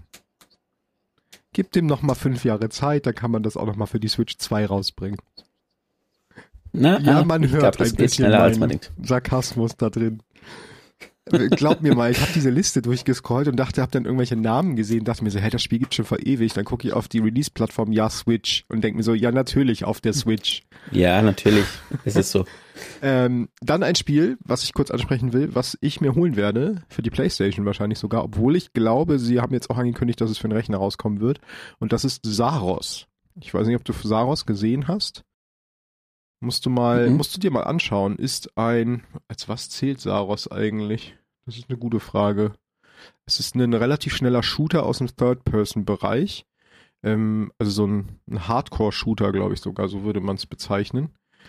Gib dem noch mal fünf Jahre Zeit, dann kann man das auch noch mal für die Switch zwei rausbringen.
Na,
ja,
ah,
man hört
glaub,
ein bisschen meinen Sarkasmus da drin. Glaub mir mal, ich habe diese Liste durchgescrollt und dachte, habe dann irgendwelche Namen gesehen, dachte mir so, hey, das Spiel gibt's schon vor ewig. Dann gucke ich auf die Release-Plattform, ja, Switch, und denke mir so, ja, natürlich auf der Switch.
Ja, natürlich, ist es so.
ähm, dann ein Spiel, was ich kurz ansprechen will, was ich mir holen werde, für die PlayStation wahrscheinlich sogar, obwohl ich glaube, sie haben jetzt auch angekündigt, dass es für den Rechner rauskommen wird. Und das ist Saros. Ich weiß nicht, ob du Saros gesehen hast. Musst du mal, mhm. musst du dir mal anschauen. Ist ein, als was zählt Saros eigentlich? Das ist eine gute Frage. Es ist ein relativ schneller Shooter aus dem Third-Person-Bereich. Ähm, also so ein, ein Hardcore-Shooter, glaube ich sogar, so würde man es bezeichnen.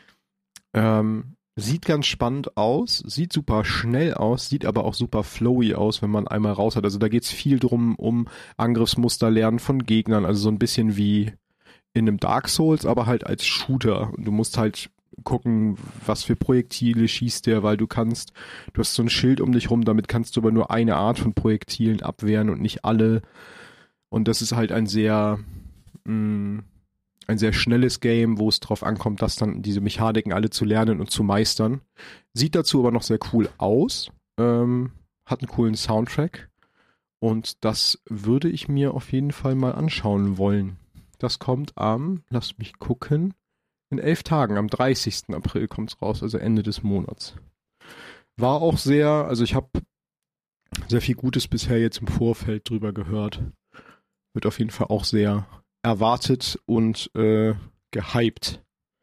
Ähm, sieht ganz spannend aus, sieht super schnell aus, sieht aber auch super flowy aus, wenn man einmal raus hat. Also da geht es viel drum, um Angriffsmuster lernen von Gegnern, also so ein bisschen wie in einem Dark Souls, aber halt als Shooter. Und du musst halt gucken, was für Projektile schießt der, weil du kannst, du hast so ein Schild um dich rum, damit kannst du aber nur eine Art von Projektilen abwehren und nicht alle. Und das ist halt ein sehr, mh, ein sehr schnelles Game, wo es drauf ankommt, das dann diese Mechaniken alle zu lernen und zu meistern. Sieht dazu aber noch sehr cool aus, ähm, hat einen coolen Soundtrack und das würde ich mir auf jeden Fall mal anschauen wollen. Das kommt am, lasst mich gucken, in elf Tagen, am dreißigsten April kommt es raus, also Ende des Monats. War auch sehr, also ich habe sehr viel Gutes bisher jetzt im Vorfeld drüber gehört. Wird auf jeden Fall auch sehr erwartet und äh, gehypt.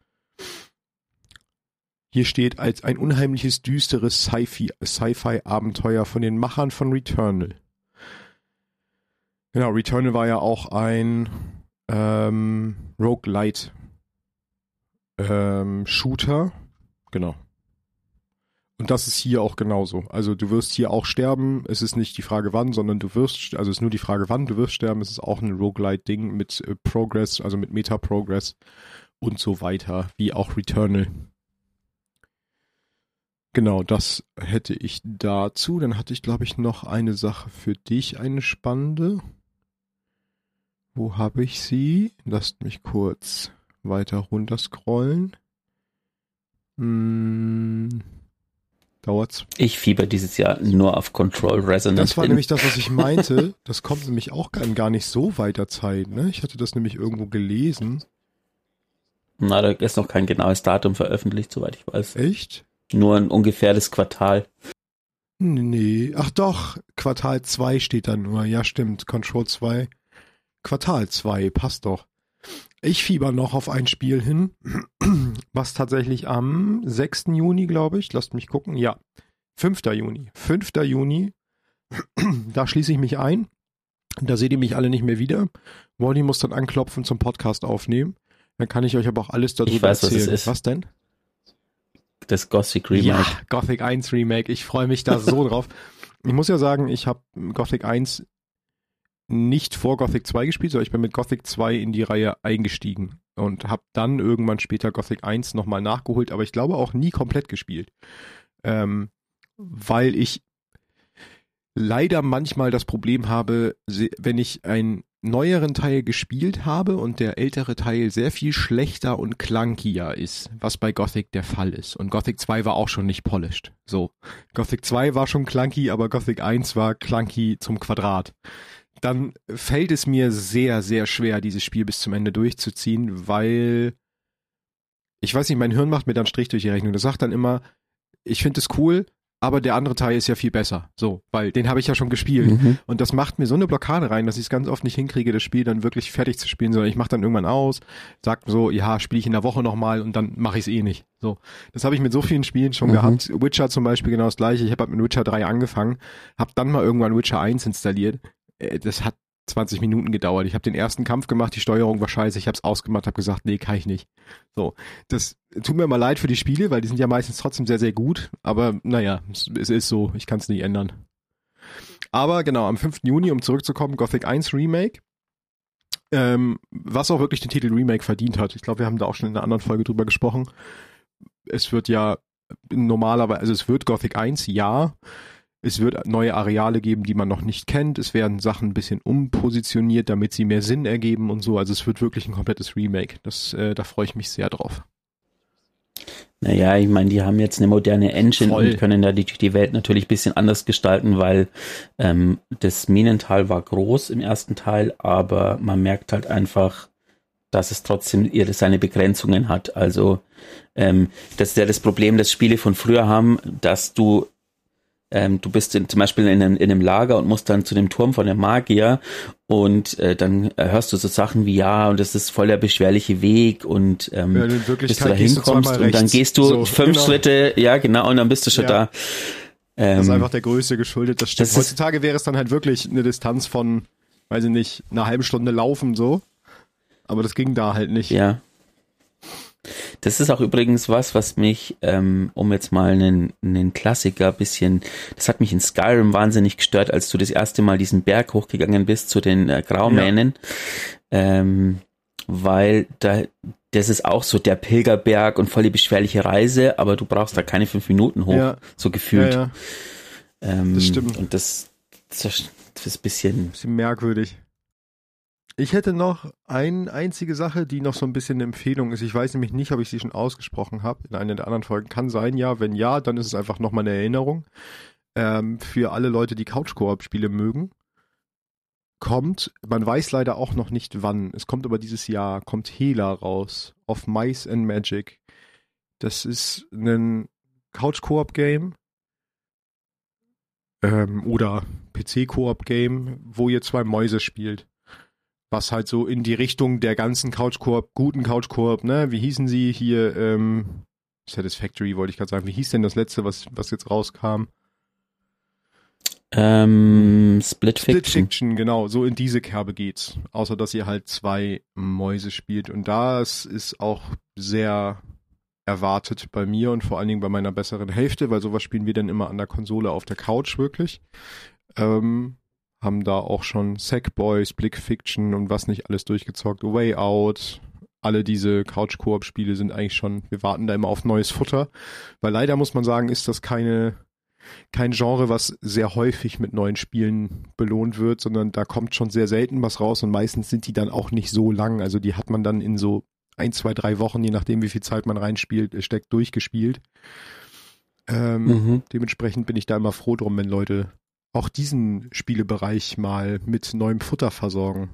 Hier steht als ein unheimliches, düsteres Sci-Fi, Sci-Fi-Abenteuer von den Machern von Returnal. Genau, Returnal war ja auch ein ähm, Roguelite. ähm, Shooter, genau. Und das ist hier auch genauso. Also du wirst hier auch sterben. Es ist nicht die Frage wann, sondern du wirst, also es ist nur die Frage wann du wirst sterben. Es ist auch ein Roguelite-Ding mit äh, Progress, also mit Meta-Progress und so weiter, wie auch Returnal. Genau, das hätte ich dazu. Dann hatte ich, glaube ich, noch eine Sache für dich, eine spannende. Wo habe ich sie? Lasst mich kurz weiter runterscrollen. Hm... Dauert's.
Ich fieber dieses Jahr nur auf Control Resonance.
Das war hin. Nämlich das, was ich meinte. Das kommt nämlich auch in gar nicht so weiter Zeit. Ne? Ich hatte das nämlich irgendwo gelesen.
Na, da ist noch kein genaues Datum veröffentlicht, soweit ich weiß.
Echt?
Nur ein ungefähres Quartal.
Nee, ach doch, Quartal zwei steht da nur. Ja, stimmt, Control zwei. Quartal zwei, passt doch. Ich fieber noch auf ein Spiel hin, was tatsächlich am sechsten Juni, glaube ich, lasst mich gucken, ja, fünften Juni. fünften Juni, da schließe ich mich ein. Da seht ihr mich alle nicht mehr wieder. Wally muss dann anklopfen zum Podcast aufnehmen. Dann kann ich euch aber auch alles darüber
ich weiß,
erzählen.
Was, es ist.
Was denn?
Das Gothic Remake.
Ja, Gothic eins Remake. Ich freue mich da so drauf. Ich muss ja sagen, ich habe Gothic eins nicht vor Gothic zwei gespielt, sondern ich bin mit Gothic zwei in die Reihe eingestiegen und habe dann irgendwann später Gothic eins nochmal nachgeholt, aber ich glaube auch nie komplett gespielt. Ähm, weil ich leider manchmal das Problem habe, wenn ich einen neueren Teil gespielt habe und der ältere Teil sehr viel schlechter und clunkier ist, was bei Gothic der Fall ist. Und Gothic zwei war auch schon nicht polished. So, Gothic zwei war schon clunky, aber Gothic eins war clunky zum Quadrat. Dann fällt es mir sehr, sehr schwer, dieses Spiel bis zum Ende durchzuziehen, weil, ich weiß nicht, mein Hirn macht mir dann Strich durch die Rechnung. Das sagt dann immer, ich finde es cool, aber der andere Teil ist ja viel besser. So, weil den habe ich ja schon gespielt. Mhm. Und das macht mir so eine Blockade rein, dass ich es ganz oft nicht hinkriege, das Spiel dann wirklich fertig zu spielen, sondern ich mache dann irgendwann aus, sag so, ja, spiele ich in der Woche nochmal und dann mache ich es eh nicht. So, das habe ich mit so vielen Spielen schon mhm. gehabt. Witcher zum Beispiel genau das gleiche. Ich habe halt mit Witcher drei angefangen, habe dann mal irgendwann Witcher eins installiert. Das hat zwanzig Minuten gedauert. Ich habe den ersten Kampf gemacht, die Steuerung war scheiße, ich habe es ausgemacht, habe gesagt, nee, kann ich nicht. So, das tut mir mal leid für die Spiele, weil die sind ja meistens trotzdem sehr, sehr gut, aber naja, es, es ist so, ich kann es nicht ändern. Aber genau, am fünften Juni, um zurückzukommen, Gothic eins Remake, ähm, was auch wirklich den Titel Remake verdient hat. Ich glaube, wir haben da auch schon in einer anderen Folge drüber gesprochen. Es wird ja normalerweise, also es wird Gothic eins, ja. Es wird neue Areale geben, die man noch nicht kennt. Es werden Sachen ein bisschen umpositioniert, damit sie mehr Sinn ergeben und so. Also es wird wirklich ein komplettes Remake. Das, äh, da freue ich mich sehr drauf.
Naja, ich meine, die haben jetzt eine moderne Engine
Voll.
Und können da die, die Welt natürlich ein bisschen anders gestalten, weil ähm, das Minental war groß im ersten Teil, aber man merkt halt einfach, dass es trotzdem ihre, seine Begrenzungen hat. Also ähm, das ist ja das Problem, das Spiele von früher haben, dass du Ähm, du bist in, zum Beispiel in einem, in einem Lager und musst dann zu dem Turm von der Magier und äh, dann äh, hörst du so Sachen wie, ja, und das ist voll der beschwerliche Weg und ähm,
ja,
bis du da hinkommst und dann gehst du so, fünf genau. Schritte, ja genau, und dann bist du schon ja. da.
Ähm, das ist einfach der Größe geschuldet. Das stimmt.
Das
Heutzutage wäre es dann halt wirklich eine Distanz von, weiß ich nicht, einer halben Stunde laufen so, aber das ging da halt nicht.
Ja. Das ist auch übrigens was, was mich, ähm, um jetzt mal einen, einen Klassiker bisschen, das hat mich in Skyrim wahnsinnig gestört, als du das erste Mal diesen Berg hochgegangen bist zu den äh, Graumähnen, ja. ähm, weil da, das ist auch so der Pilgerberg und voll die beschwerliche Reise, aber du brauchst da keine fünf Minuten hoch, ja. so gefühlt.
Ja, ja.
Ähm,
das stimmt.
Und das, das ist ein bisschen,
bisschen merkwürdig. Ich hätte noch eine einzige Sache, die noch so ein bisschen eine Empfehlung ist. Ich weiß nämlich nicht, ob ich sie schon ausgesprochen habe in einer der anderen Folgen. Kann sein, ja. Wenn ja, dann ist es einfach nochmal eine Erinnerung. Ähm, für alle Leute, die Couch-Koop-Spiele mögen, kommt, man weiß leider auch noch nicht wann, es kommt aber dieses Jahr, kommt Hela raus auf Mice and Magic. Das ist ein Couch-Koop-Game ähm, oder P C-Koop-Game, wo ihr zwei Mäuse spielt. Was halt so in die Richtung der ganzen Couch-Koop, guten Couch-Koop, ne, wie hießen sie hier, ähm, Satisfactory wollte ich gerade sagen, wie hieß denn das letzte, was, was jetzt rauskam?
Ähm, Split Fiction.
Split Fiction, genau, so in diese Kerbe geht's. Außer, dass ihr halt zwei Mäuse spielt und das ist auch sehr erwartet bei mir und vor allen Dingen bei meiner besseren Hälfte, weil sowas spielen wir dann immer an der Konsole auf der Couch wirklich. Ähm, haben da auch schon Sackboy, Blick Fiction und was nicht alles durchgezockt, A Way Out. Alle diese Couch-Koop-Spiele sind eigentlich schon, wir warten da immer auf neues Futter, weil leider muss man sagen, ist das keine, kein Genre, was sehr häufig mit neuen Spielen belohnt wird, sondern da kommt schon sehr selten was raus und meistens sind die dann auch nicht so lang, also die hat man dann in so ein, zwei, drei Wochen, je nachdem wie viel Zeit man reinspielt, steckt, durchgespielt. Ähm, mhm. Dementsprechend bin ich da immer froh drum, wenn Leute auch diesen Spielebereich mal mit neuem Futter versorgen.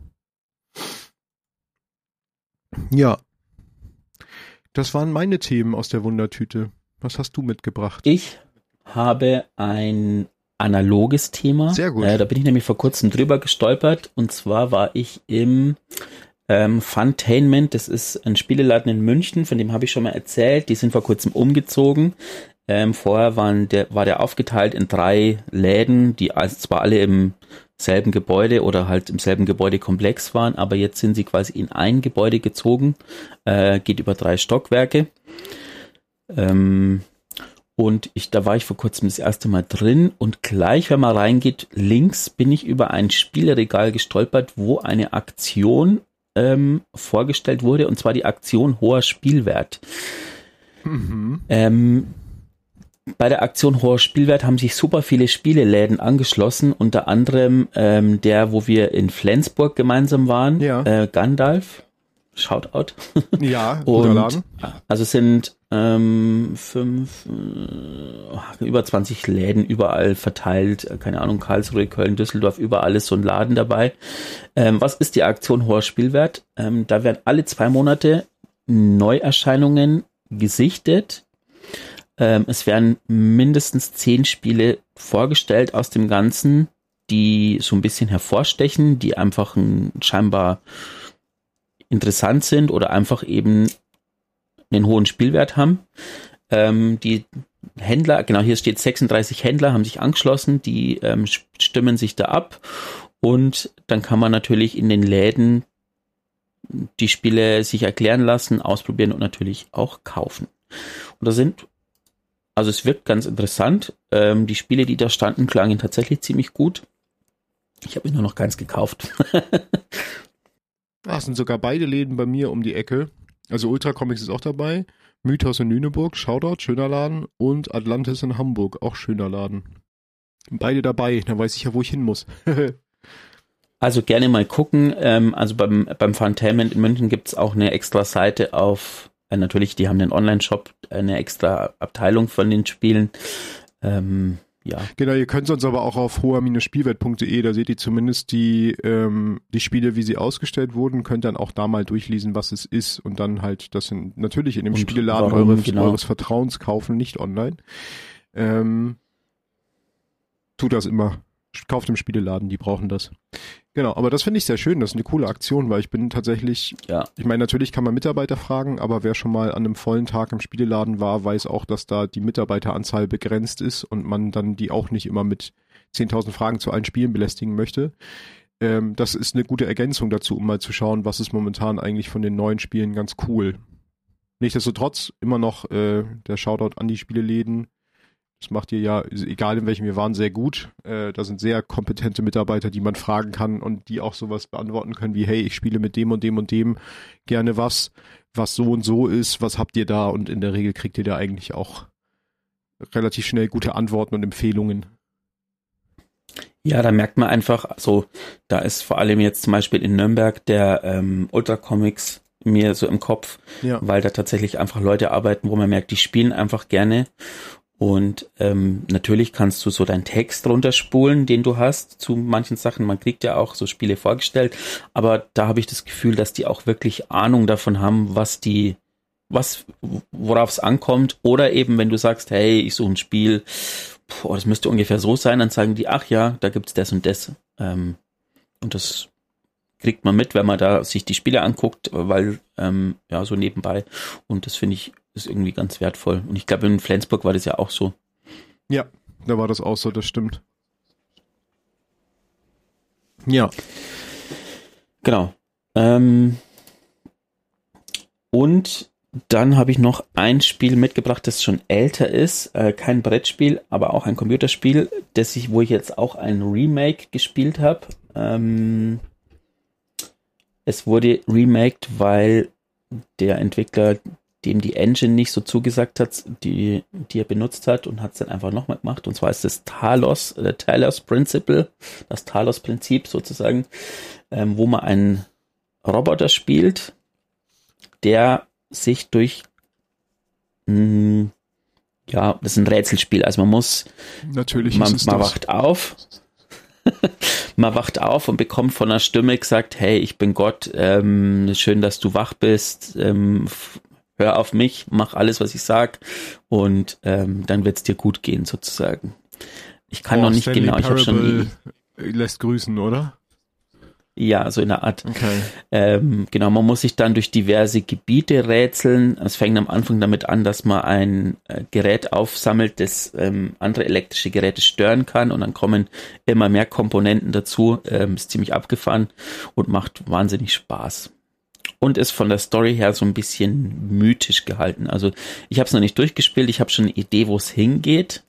Ja, das waren meine Themen aus der Wundertüte. Was hast du mitgebracht?
Ich habe ein analoges Thema.
Sehr gut.
Äh, da bin ich nämlich vor kurzem drüber gestolpert. Und zwar war ich im ähm, Funtainment. Das ist ein Spieleladen in München, von dem habe ich schon mal erzählt. Die sind vor kurzem umgezogen. Ähm, vorher waren der, war der aufgeteilt in drei Läden, die also zwar alle im selben Gebäude oder halt im selben Gebäudekomplex waren, aber jetzt sind sie quasi in ein Gebäude gezogen, äh, geht über drei Stockwerke. Ähm, und ich, da war ich vor kurzem das erste Mal drin und gleich, wenn man reingeht, links bin ich über ein Spieleregal gestolpert, wo eine Aktion ähm, vorgestellt wurde, und zwar die Aktion hoher Spielwert. Mhm. Ähm, Bei der Aktion hoher Spielwert haben sich super viele Spieleläden angeschlossen, unter anderem ähm, der, wo wir in Flensburg gemeinsam waren, ja. äh, Gandalf, Shoutout.
Ja, guter Laden.
Also es sind ähm, fünf, äh, über zwanzig Läden überall verteilt, keine Ahnung, Karlsruhe, Köln, Düsseldorf, überall ist so ein Laden dabei. Ähm, was ist die Aktion hoher Spielwert? Ähm, da werden alle zwei Monate Neuerscheinungen gesichtet. Es werden mindestens zehn Spiele vorgestellt aus dem Ganzen, die so ein bisschen hervorstechen, die einfach ein, scheinbar interessant sind oder einfach eben einen hohen Spielwert haben. Ähm, die Händler, genau, hier steht sechsunddreißig Händler, haben sich angeschlossen, die ähm, stimmen sich da ab und dann kann man natürlich in den Läden die Spiele sich erklären lassen, ausprobieren und natürlich auch kaufen. Und da sind Also es wirkt ganz interessant. Ähm, die Spiele, die da standen, klangen tatsächlich ziemlich gut. Ich habe mir nur noch keins gekauft.
Ah, sind sogar beide Läden bei mir um die Ecke. Also Ultra Comics ist auch dabei. Mythos in Lüneburg, Shoutout, schöner Laden. Und Atlantis in Hamburg, auch schöner Laden. Beide dabei, dann weiß ich ja, wo ich hin muss.
Also gerne mal gucken. Ähm, also beim, beim Funtainment in München gibt es auch eine extra Seite auf Natürlich, die haben einen Online-Shop, eine extra Abteilung von den Spielen. Ähm, ja.
Genau, ihr könnt sonst aber auch auf hoher Spielwert punkt de, da seht ihr zumindest die, ähm, die Spiele, wie sie ausgestellt wurden, könnt dann auch da mal durchlesen, was es ist und dann halt das in, natürlich in dem und Spieleladen warum, eures, genau. eures Vertrauens kaufen, nicht online. Ähm, tut das immer. Kauft im Spieleladen, die brauchen das. Genau, aber das finde ich sehr schön, das ist eine coole Aktion, weil ich bin tatsächlich, ja. ich meine, natürlich kann man Mitarbeiter fragen, aber wer schon mal an einem vollen Tag im Spieleladen war, weiß auch, dass da die Mitarbeiteranzahl begrenzt ist und man dann die auch nicht immer mit zehntausend Fragen zu allen Spielen belästigen möchte. Ähm, das ist eine gute Ergänzung dazu, um mal zu schauen, was ist momentan eigentlich von den neuen Spielen ganz cool. Nichtsdestotrotz immer noch äh, der Shoutout an die Spieleläden. Das macht ihr ja, egal in welchem wir waren, sehr gut. Äh, da sind sehr kompetente Mitarbeiter, die man fragen kann und die auch sowas beantworten können wie, hey, ich spiele mit dem und dem und dem gerne was, was so und so ist, was habt ihr da? Und in der Regel kriegt ihr da eigentlich auch relativ schnell gute Antworten und Empfehlungen.
Ja, da merkt man einfach, so, da ist vor allem jetzt zum Beispiel in Nürnberg der ähm, Ultra Comics mir so im Kopf, ja. Weil da tatsächlich einfach Leute arbeiten, wo man merkt, die spielen einfach gerne. Und ähm, natürlich kannst du so deinen Text runterspulen, den du hast zu manchen Sachen. Man kriegt ja auch so Spiele vorgestellt, aber da habe ich das Gefühl, dass die auch wirklich Ahnung davon haben, was die, was, worauf es ankommt. Oder eben, wenn du sagst, hey, ich suche ein Spiel, boah, das müsste ungefähr so sein, dann sagen die, ach ja, da gibt's das und das. Ähm, und das kriegt man mit, wenn man da sich die Spiele anguckt, weil ähm, ja so nebenbei. Und das finde ich ist irgendwie ganz wertvoll. Und ich glaube, in Flensburg war das ja auch so.
Ja, da war das auch so, das stimmt. Ja.
Genau. Ähm, und Dann habe ich noch ein Spiel mitgebracht, das schon älter ist. Äh, kein Brettspiel, aber auch ein Computerspiel, das ich, wo ich jetzt auch ein Remake gespielt habe. Ähm, es wurde remaked, weil der Entwickler dem die Engine nicht so zugesagt hat, die, die er benutzt hat, und hat es dann einfach nochmal gemacht. Und zwar ist das Talos, äh, Talos Principle, das Talos-Prinzip sozusagen, ähm, wo man einen Roboter spielt, der sich durch, mh, ja, das ist ein Rätselspiel, also man muss,
Natürlich
man,
ist es
man
das.
wacht auf, man wacht auf und bekommt von einer Stimme gesagt, hey, ich bin Gott, ähm, schön, dass du wach bist, ähm, f- hör auf mich, mach alles, was ich sag, und ähm, dann wird's dir gut gehen, sozusagen. Ich kann
Oh,
noch nicht
Stanley
genau, ich habe schon die,
Parable lässt grüßen, oder?
ja, so in der Art.
Okay.
Ähm, genau, man muss sich dann durch diverse Gebiete rätseln. Es fängt am Anfang damit an, dass man ein äh, Gerät aufsammelt, das ähm, andere elektrische Geräte stören kann, und dann kommen immer mehr Komponenten dazu. Ähm, ist ziemlich abgefahren und macht wahnsinnig Spaß. Und ist von der Story her so ein bisschen mythisch gehalten. Also ich habe es noch nicht durchgespielt, ich habe schon eine Idee, wo es hingeht.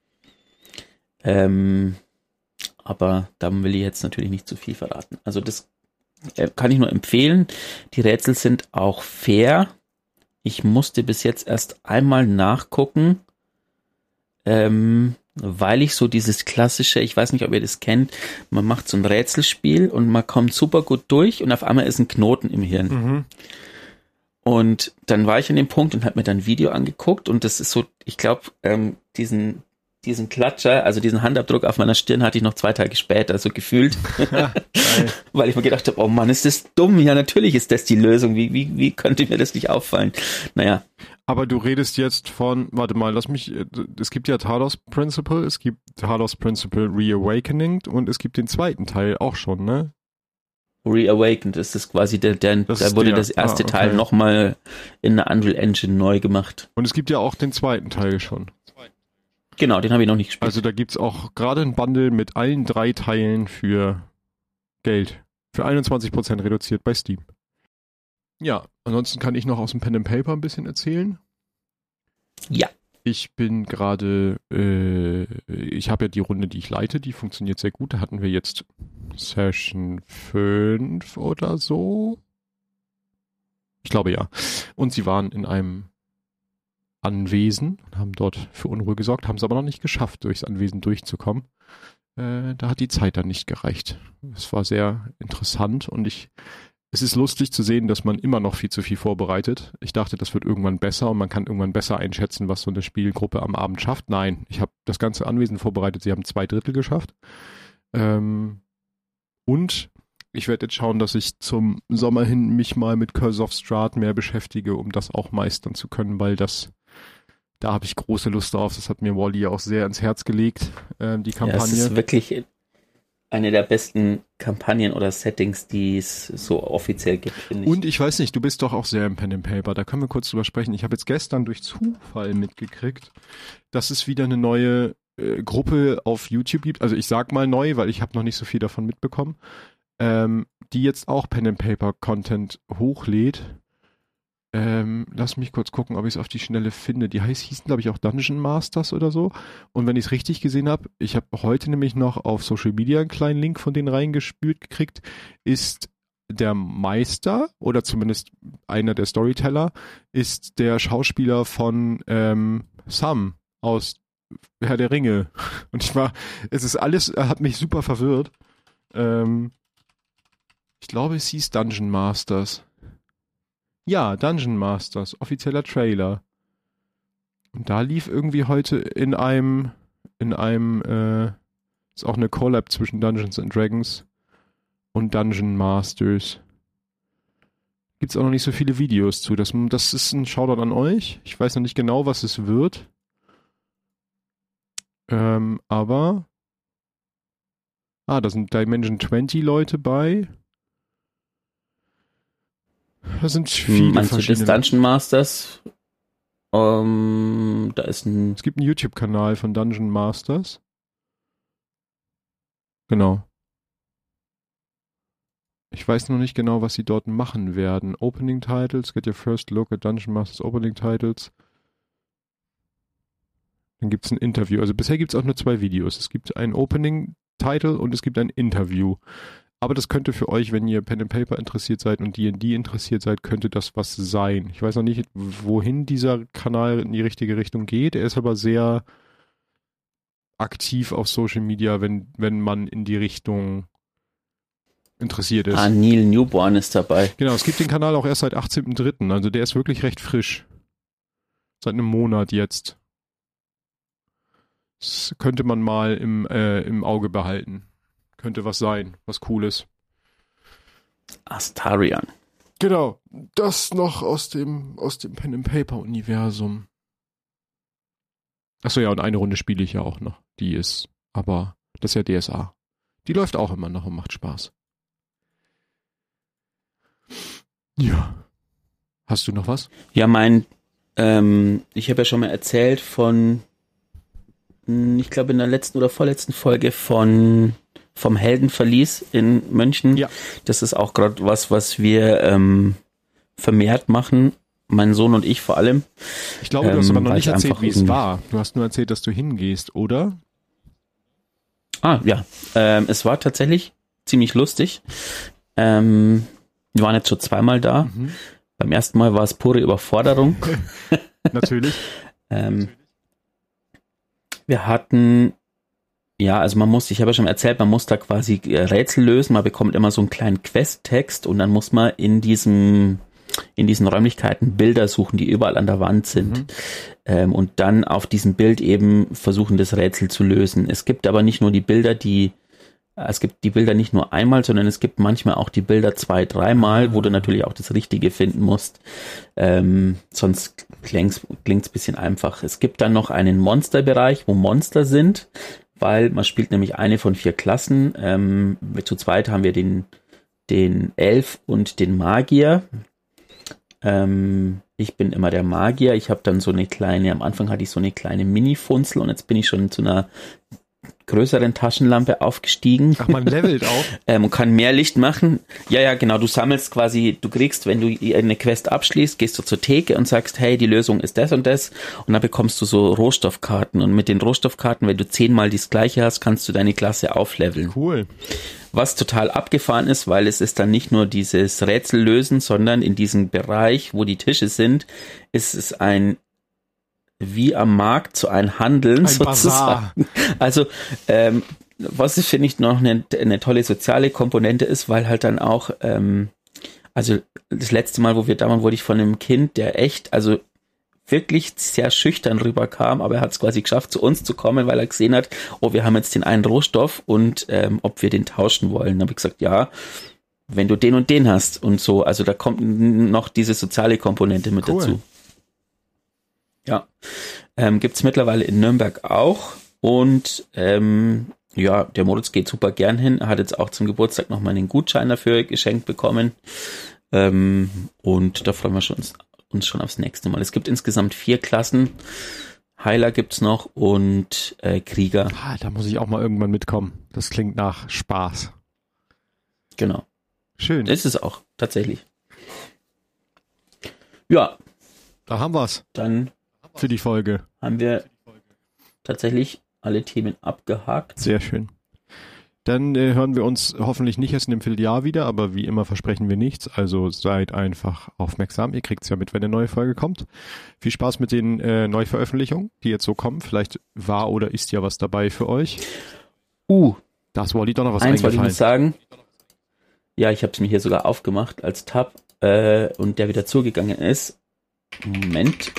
Ähm, aber da will ich jetzt natürlich nicht zu viel verraten. Also das äh, kann ich nur empfehlen. Die Rätsel sind auch fair. Ich musste bis jetzt erst einmal nachgucken, ähm, weil ich so dieses klassische, ich weiß nicht, ob ihr das kennt, man macht so ein Rätselspiel und man kommt super gut durch und auf einmal ist ein Knoten im Hirn.
Mhm.
Und dann war ich an dem Punkt und habe mir dann ein Video angeguckt, und das ist so, ich glaube, ähm, diesen diesen Klatscher, also diesen Handabdruck auf meiner Stirn hatte ich noch zwei Tage später, so gefühlt.
Ja, geil.
Weil ich mir gedacht habe, oh Mann, ist das dumm. Ja, natürlich ist das die Lösung. Wie, wie, wie könnte mir das nicht auffallen? Naja,
Aber du redest jetzt von, warte mal, lass mich, äh, es gibt ja Talos Principle, es gibt Talos Principle Reawakening und es gibt den zweiten Teil auch schon, ne?
Reawakened ist das quasi, der, der,
Das
da
ist
wurde
der.
das erste
Ah, okay.
Teil nochmal in der Unreal Engine neu gemacht.
Und es gibt ja auch den zweiten Teil schon.
Genau, den habe ich noch nicht gespielt.
Also da gibt's auch gerade ein Bundle mit allen drei Teilen für Geld. Für einundzwanzig Prozent reduziert bei Steam. Ja, ansonsten kann ich noch aus dem Pen and Paper ein bisschen erzählen.
Ja.
Ich bin gerade, äh, ich habe ja die Runde, die ich leite, die funktioniert sehr gut. Da hatten wir jetzt Session fünf oder so. Ich glaube ja. Und sie waren in einem Anwesen und haben dort für Unruhe gesorgt, haben es aber noch nicht geschafft, durchs Anwesen durchzukommen. Äh, da hat die Zeit dann nicht gereicht. Es war sehr interessant und ich, es ist lustig zu sehen, dass man immer noch viel zu viel vorbereitet. Ich dachte, das wird irgendwann besser und man kann irgendwann besser einschätzen, was so eine Spielgruppe am Abend schafft. Nein, ich habe das ganze Anwesen vorbereitet, sie haben zwei Drittel geschafft. Ähm, und ich werde jetzt schauen, dass ich zum Sommer hin mich mal mit Curse of Strahd mehr beschäftige, um das auch meistern zu können, weil das, da habe ich große Lust drauf. Das hat mir Wally auch sehr ins Herz gelegt, äh, die Kampagne.
Ja, es ist wirklich eine der besten Kampagnen oder Settings, die es so offiziell gibt, finde ich.
Und ich weiß nicht, du bist doch auch sehr im Pen and Paper, da können wir kurz drüber sprechen. Ich habe jetzt gestern durch Zufall mitgekriegt, dass es wieder eine neue äh, Gruppe auf YouTube gibt. Also ich sag mal neu, weil ich habe noch nicht so viel davon mitbekommen. Ähm, die jetzt auch Pen and Paper Content hochlädt. Ähm, lass mich kurz gucken, ob ich es auf die Schnelle finde. Die heißt, hießen, glaube ich, auch Dungeon Masters oder so. Und wenn ich es richtig gesehen habe, ich habe heute nämlich noch auf Social Media einen kleinen Link von denen reingespült gekriegt, ist der Meister oder zumindest einer der Storyteller, ist der Schauspieler von ähm, Sam aus Herr der Ringe. Und ich war, es ist alles, hat mich super verwirrt. Ähm, Ich glaube, es hieß Dungeon Masters. Ja, Dungeon Masters, offizieller Trailer. Und da lief irgendwie heute in einem, in einem, äh, ist auch eine Collab zwischen Dungeons and Dragons und Dungeon Masters. Gibt's auch noch nicht so viele Videos zu. Das, das ist ein Shoutout an euch. Ich weiß noch nicht genau, was es wird. Ähm, aber, ah, da sind Dimension zwanzig Leute bei. Da sind viele
Meinst du das
verschiedene.
Dungeon Masters? Um, da ist ein...
Es gibt einen YouTube-Kanal von Dungeon Masters. Genau. Ich weiß noch nicht genau, was sie dort machen werden. Opening Titles, get your first look at Dungeon Masters Opening Titles. Dann gibt es ein Interview. Also bisher gibt es auch nur zwei Videos. Es gibt ein Opening Title und es gibt ein Interview. Aber das könnte für euch, wenn ihr Pen and Paper interessiert seid und D and D interessiert seid, könnte das was sein. Ich weiß noch nicht, wohin dieser Kanal in die richtige Richtung geht. Er ist aber sehr aktiv auf Social Media, wenn, wenn man in die Richtung interessiert ist.
Ah, Neil Newborn ist dabei.
Genau, es gibt den Kanal auch erst seit achtzehnten dritten Also der ist wirklich recht frisch. Seit einem Monat jetzt. Das könnte man mal im, äh, im Auge behalten. Könnte was sein, was Cooles.
Astarion.
Genau, das noch aus dem, aus dem Pen-and-Paper-Universum. Achso, ja, und eine Runde spiele ich ja auch noch. Die ist, aber das ist ja D S A. Die läuft auch immer noch und macht Spaß. Ja. Hast du noch was?
Ja, mein, ähm, ich habe ja schon mal erzählt von, ich glaube in der letzten oder vorletzten Folge von vom Heldenverlies in München.
Ja.
Das ist auch gerade was, was wir ähm, vermehrt machen. Mein Sohn und ich vor allem.
Ich glaube, du hast
ähm,
aber noch nicht erzählt, wie es
irgendwie...
war. Du hast nur erzählt, dass du hingehst, oder?
Ah, ja. Ähm, es war tatsächlich ziemlich lustig. Ähm, wir waren jetzt schon zweimal da. Mhm. Beim ersten Mal war es pure Überforderung.
Natürlich.
ähm, wir hatten, ja, also man muss, ich habe ja schon erzählt, man muss da quasi Rätsel lösen. Man bekommt immer so einen kleinen Questtext und dann muss man in diesem in diesen Räumlichkeiten Bilder suchen, die überall an der Wand sind. Mhm. Ähm, und dann auf diesem Bild eben versuchen, das Rätsel zu lösen. Es gibt aber nicht nur die Bilder, die es gibt die Bilder nicht nur einmal, sondern es gibt manchmal auch die Bilder zwei, dreimal, wo du natürlich auch das Richtige finden musst. Ähm, sonst klingt's, klingt's ein bisschen einfach. Es gibt dann noch einen Monsterbereich, wo Monster sind, weil man spielt nämlich eine von vier Klassen. Ähm, zu zweit haben wir den, den Elf und den Magier. Ähm, ich bin immer der Magier. Ich habe dann so eine kleine, am Anfang hatte ich so eine kleine Mini-Funzel und jetzt bin ich schon zu einer größeren Taschenlampe aufgestiegen.
Ach, man levelt auch.
ähm, und kann mehr Licht machen. Ja, ja, genau. Du sammelst quasi, du kriegst, wenn du eine Quest abschließt, gehst du zur Theke und sagst, hey, die Lösung ist das und das. Und dann bekommst du so Rohstoffkarten. Und mit den Rohstoffkarten, wenn du zehnmal das Gleiche hast, kannst du deine Klasse aufleveln.
Cool.
Was total abgefahren ist, weil es ist dann nicht nur dieses Rätsel lösen, sondern in diesem Bereich, wo die Tische sind, ist es ein wie am Markt so ein Handeln
ein
sozusagen. Bazar. Also ähm, was finde ich noch eine, eine tolle soziale Komponente ist, weil halt dann auch, ähm, also das letzte Mal, wo wir da waren, wurde ich von einem Kind, der echt, also wirklich sehr schüchtern rüberkam, aber er hat es quasi geschafft, zu uns zu kommen, weil er gesehen hat, oh, wir haben jetzt den einen Rohstoff und ähm, ob wir den tauschen wollen. Da habe ich gesagt, ja, wenn du den und den hast und so, also da kommt noch diese soziale Komponente mit cool. dazu. Ja, ähm, gibt's mittlerweile in Nürnberg auch und ähm, ja, der Moritz geht super gern hin. Er hat jetzt auch zum Geburtstag nochmal einen Gutschein dafür geschenkt bekommen ähm, und da freuen wir schon uns, uns schon aufs nächste Mal. Es gibt insgesamt vier Klassen. Heiler gibt's noch und äh, Krieger.
Ah, da muss ich auch mal irgendwann mitkommen. Das klingt nach Spaß.
Genau.
Schön.
Ist es auch, tatsächlich. Ja.
Da haben wir's.
Dann
für die Folge.
Haben wir tatsächlich alle Themen abgehakt.
Sehr schön. Dann äh, hören wir uns hoffentlich nicht erst in einem Vierteljahr wieder, aber wie immer versprechen wir nichts. Also seid einfach aufmerksam. Ihr kriegt es ja mit, wenn eine neue Folge kommt. Viel Spaß mit den äh, Neuveröffentlichungen, die jetzt so kommen. Vielleicht war oder ist ja was dabei für euch.
Uh.
Das Wally doch noch was
eins
eingefallen.
Wollte ich noch sagen. Ja, ich habe es mir hier sogar aufgemacht als Tab äh, und der wieder zugegangen ist. Moment.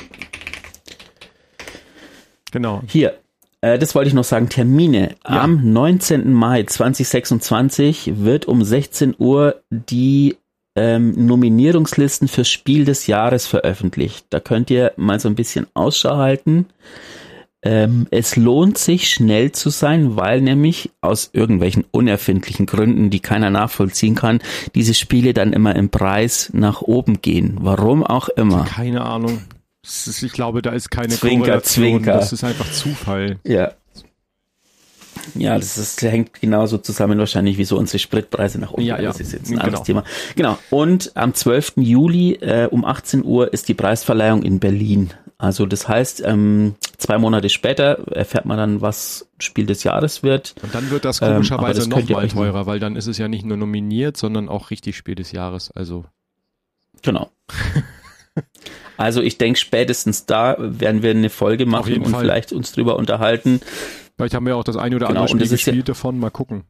Genau.
Hier, äh, das wollte ich noch sagen, Termine. Ja. Am neunzehnten Mai zweitausendsechsundzwanzig wird um sechzehn Uhr die ähm, Nominierungslisten fürs Spiel des Jahres veröffentlicht. Da könnt ihr mal so ein bisschen Ausschau halten. Ähm, es lohnt sich, schnell zu sein, weil nämlich aus irgendwelchen unerfindlichen Gründen, die keiner nachvollziehen kann, diese Spiele dann immer im Preis nach oben gehen. Warum auch immer.
Keine Ahnung. Ist, ich glaube, da ist keine
Zwinker,
Korrelation.
Zwinker.
Das ist einfach Zufall.
Ja. Ja, das, ist, das hängt genauso zusammen wahrscheinlich wie so unsere Spritpreise nach oben.
Ja, ja.
Das ist jetzt ein
Genau.
anderes Thema. Genau. Und am zwölften Juli äh, um achtzehn Uhr ist die Preisverleihung in Berlin. Also das heißt, ähm, zwei Monate später erfährt man dann, was Spiel des Jahres wird.
Und dann wird das
Ähm, aber
komischerweise
das könnt ihr
nochmal
euch-
teurer, weil dann ist es ja nicht nur nominiert, sondern auch richtig Spiel des Jahres. Also
Genau. Also ich denke, spätestens da werden wir eine Folge machen
jeden
und
Fall.
vielleicht uns drüber unterhalten.
vielleicht haben wir auch das eine oder
Genau,
andere
und
Spiel
das ist ja-
gespielt davon. Mal gucken.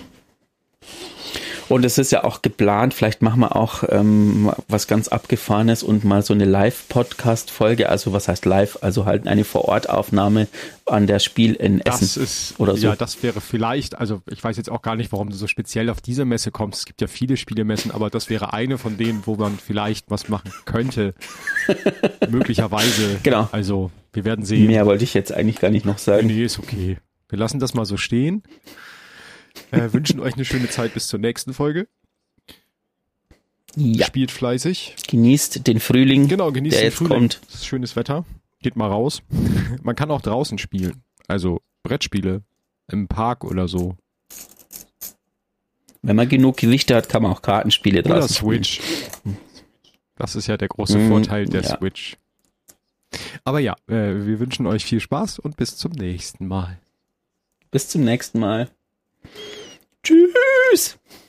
Und es ist ja auch geplant, vielleicht machen wir auch ähm, was ganz Abgefahrenes und mal so eine Live-Podcast-Folge, also was heißt live, also halt eine Vor-Ort-Aufnahme an der Spiel in Essen.
Das ist,
oder so.
ja, das wäre vielleicht, also ich weiß jetzt auch gar nicht, warum du so speziell auf diese Messe kommst. Es gibt ja viele Spielemessen, aber das wäre eine von denen, wo man vielleicht was machen könnte. Möglicherweise.
Genau.
Also, wir werden sehen.
Mehr wollte ich jetzt eigentlich gar nicht noch sagen.
Nee, ist okay. Wir lassen das mal so stehen. Äh, wünschen euch eine schöne Zeit bis zur nächsten Folge.
Ja,
Spielt fleißig.
genießt den Frühling,
Genau, genießt
der
den
jetzt
Frühling.
kommt.
Es ist schönes Wetter. Geht mal raus. Man kann auch draußen spielen. Also Brettspiele im Park oder so.
Wenn man genug Gewichte hat, kann man auch Kartenspiele
Oder
draußen spielen.
Switch. Das ist ja der große
Mm,
Vorteil der
ja.
Switch. Aber ja, äh, wir wünschen euch viel Spaß und bis zum nächsten Mal.
Bis zum nächsten Mal. Tschüss!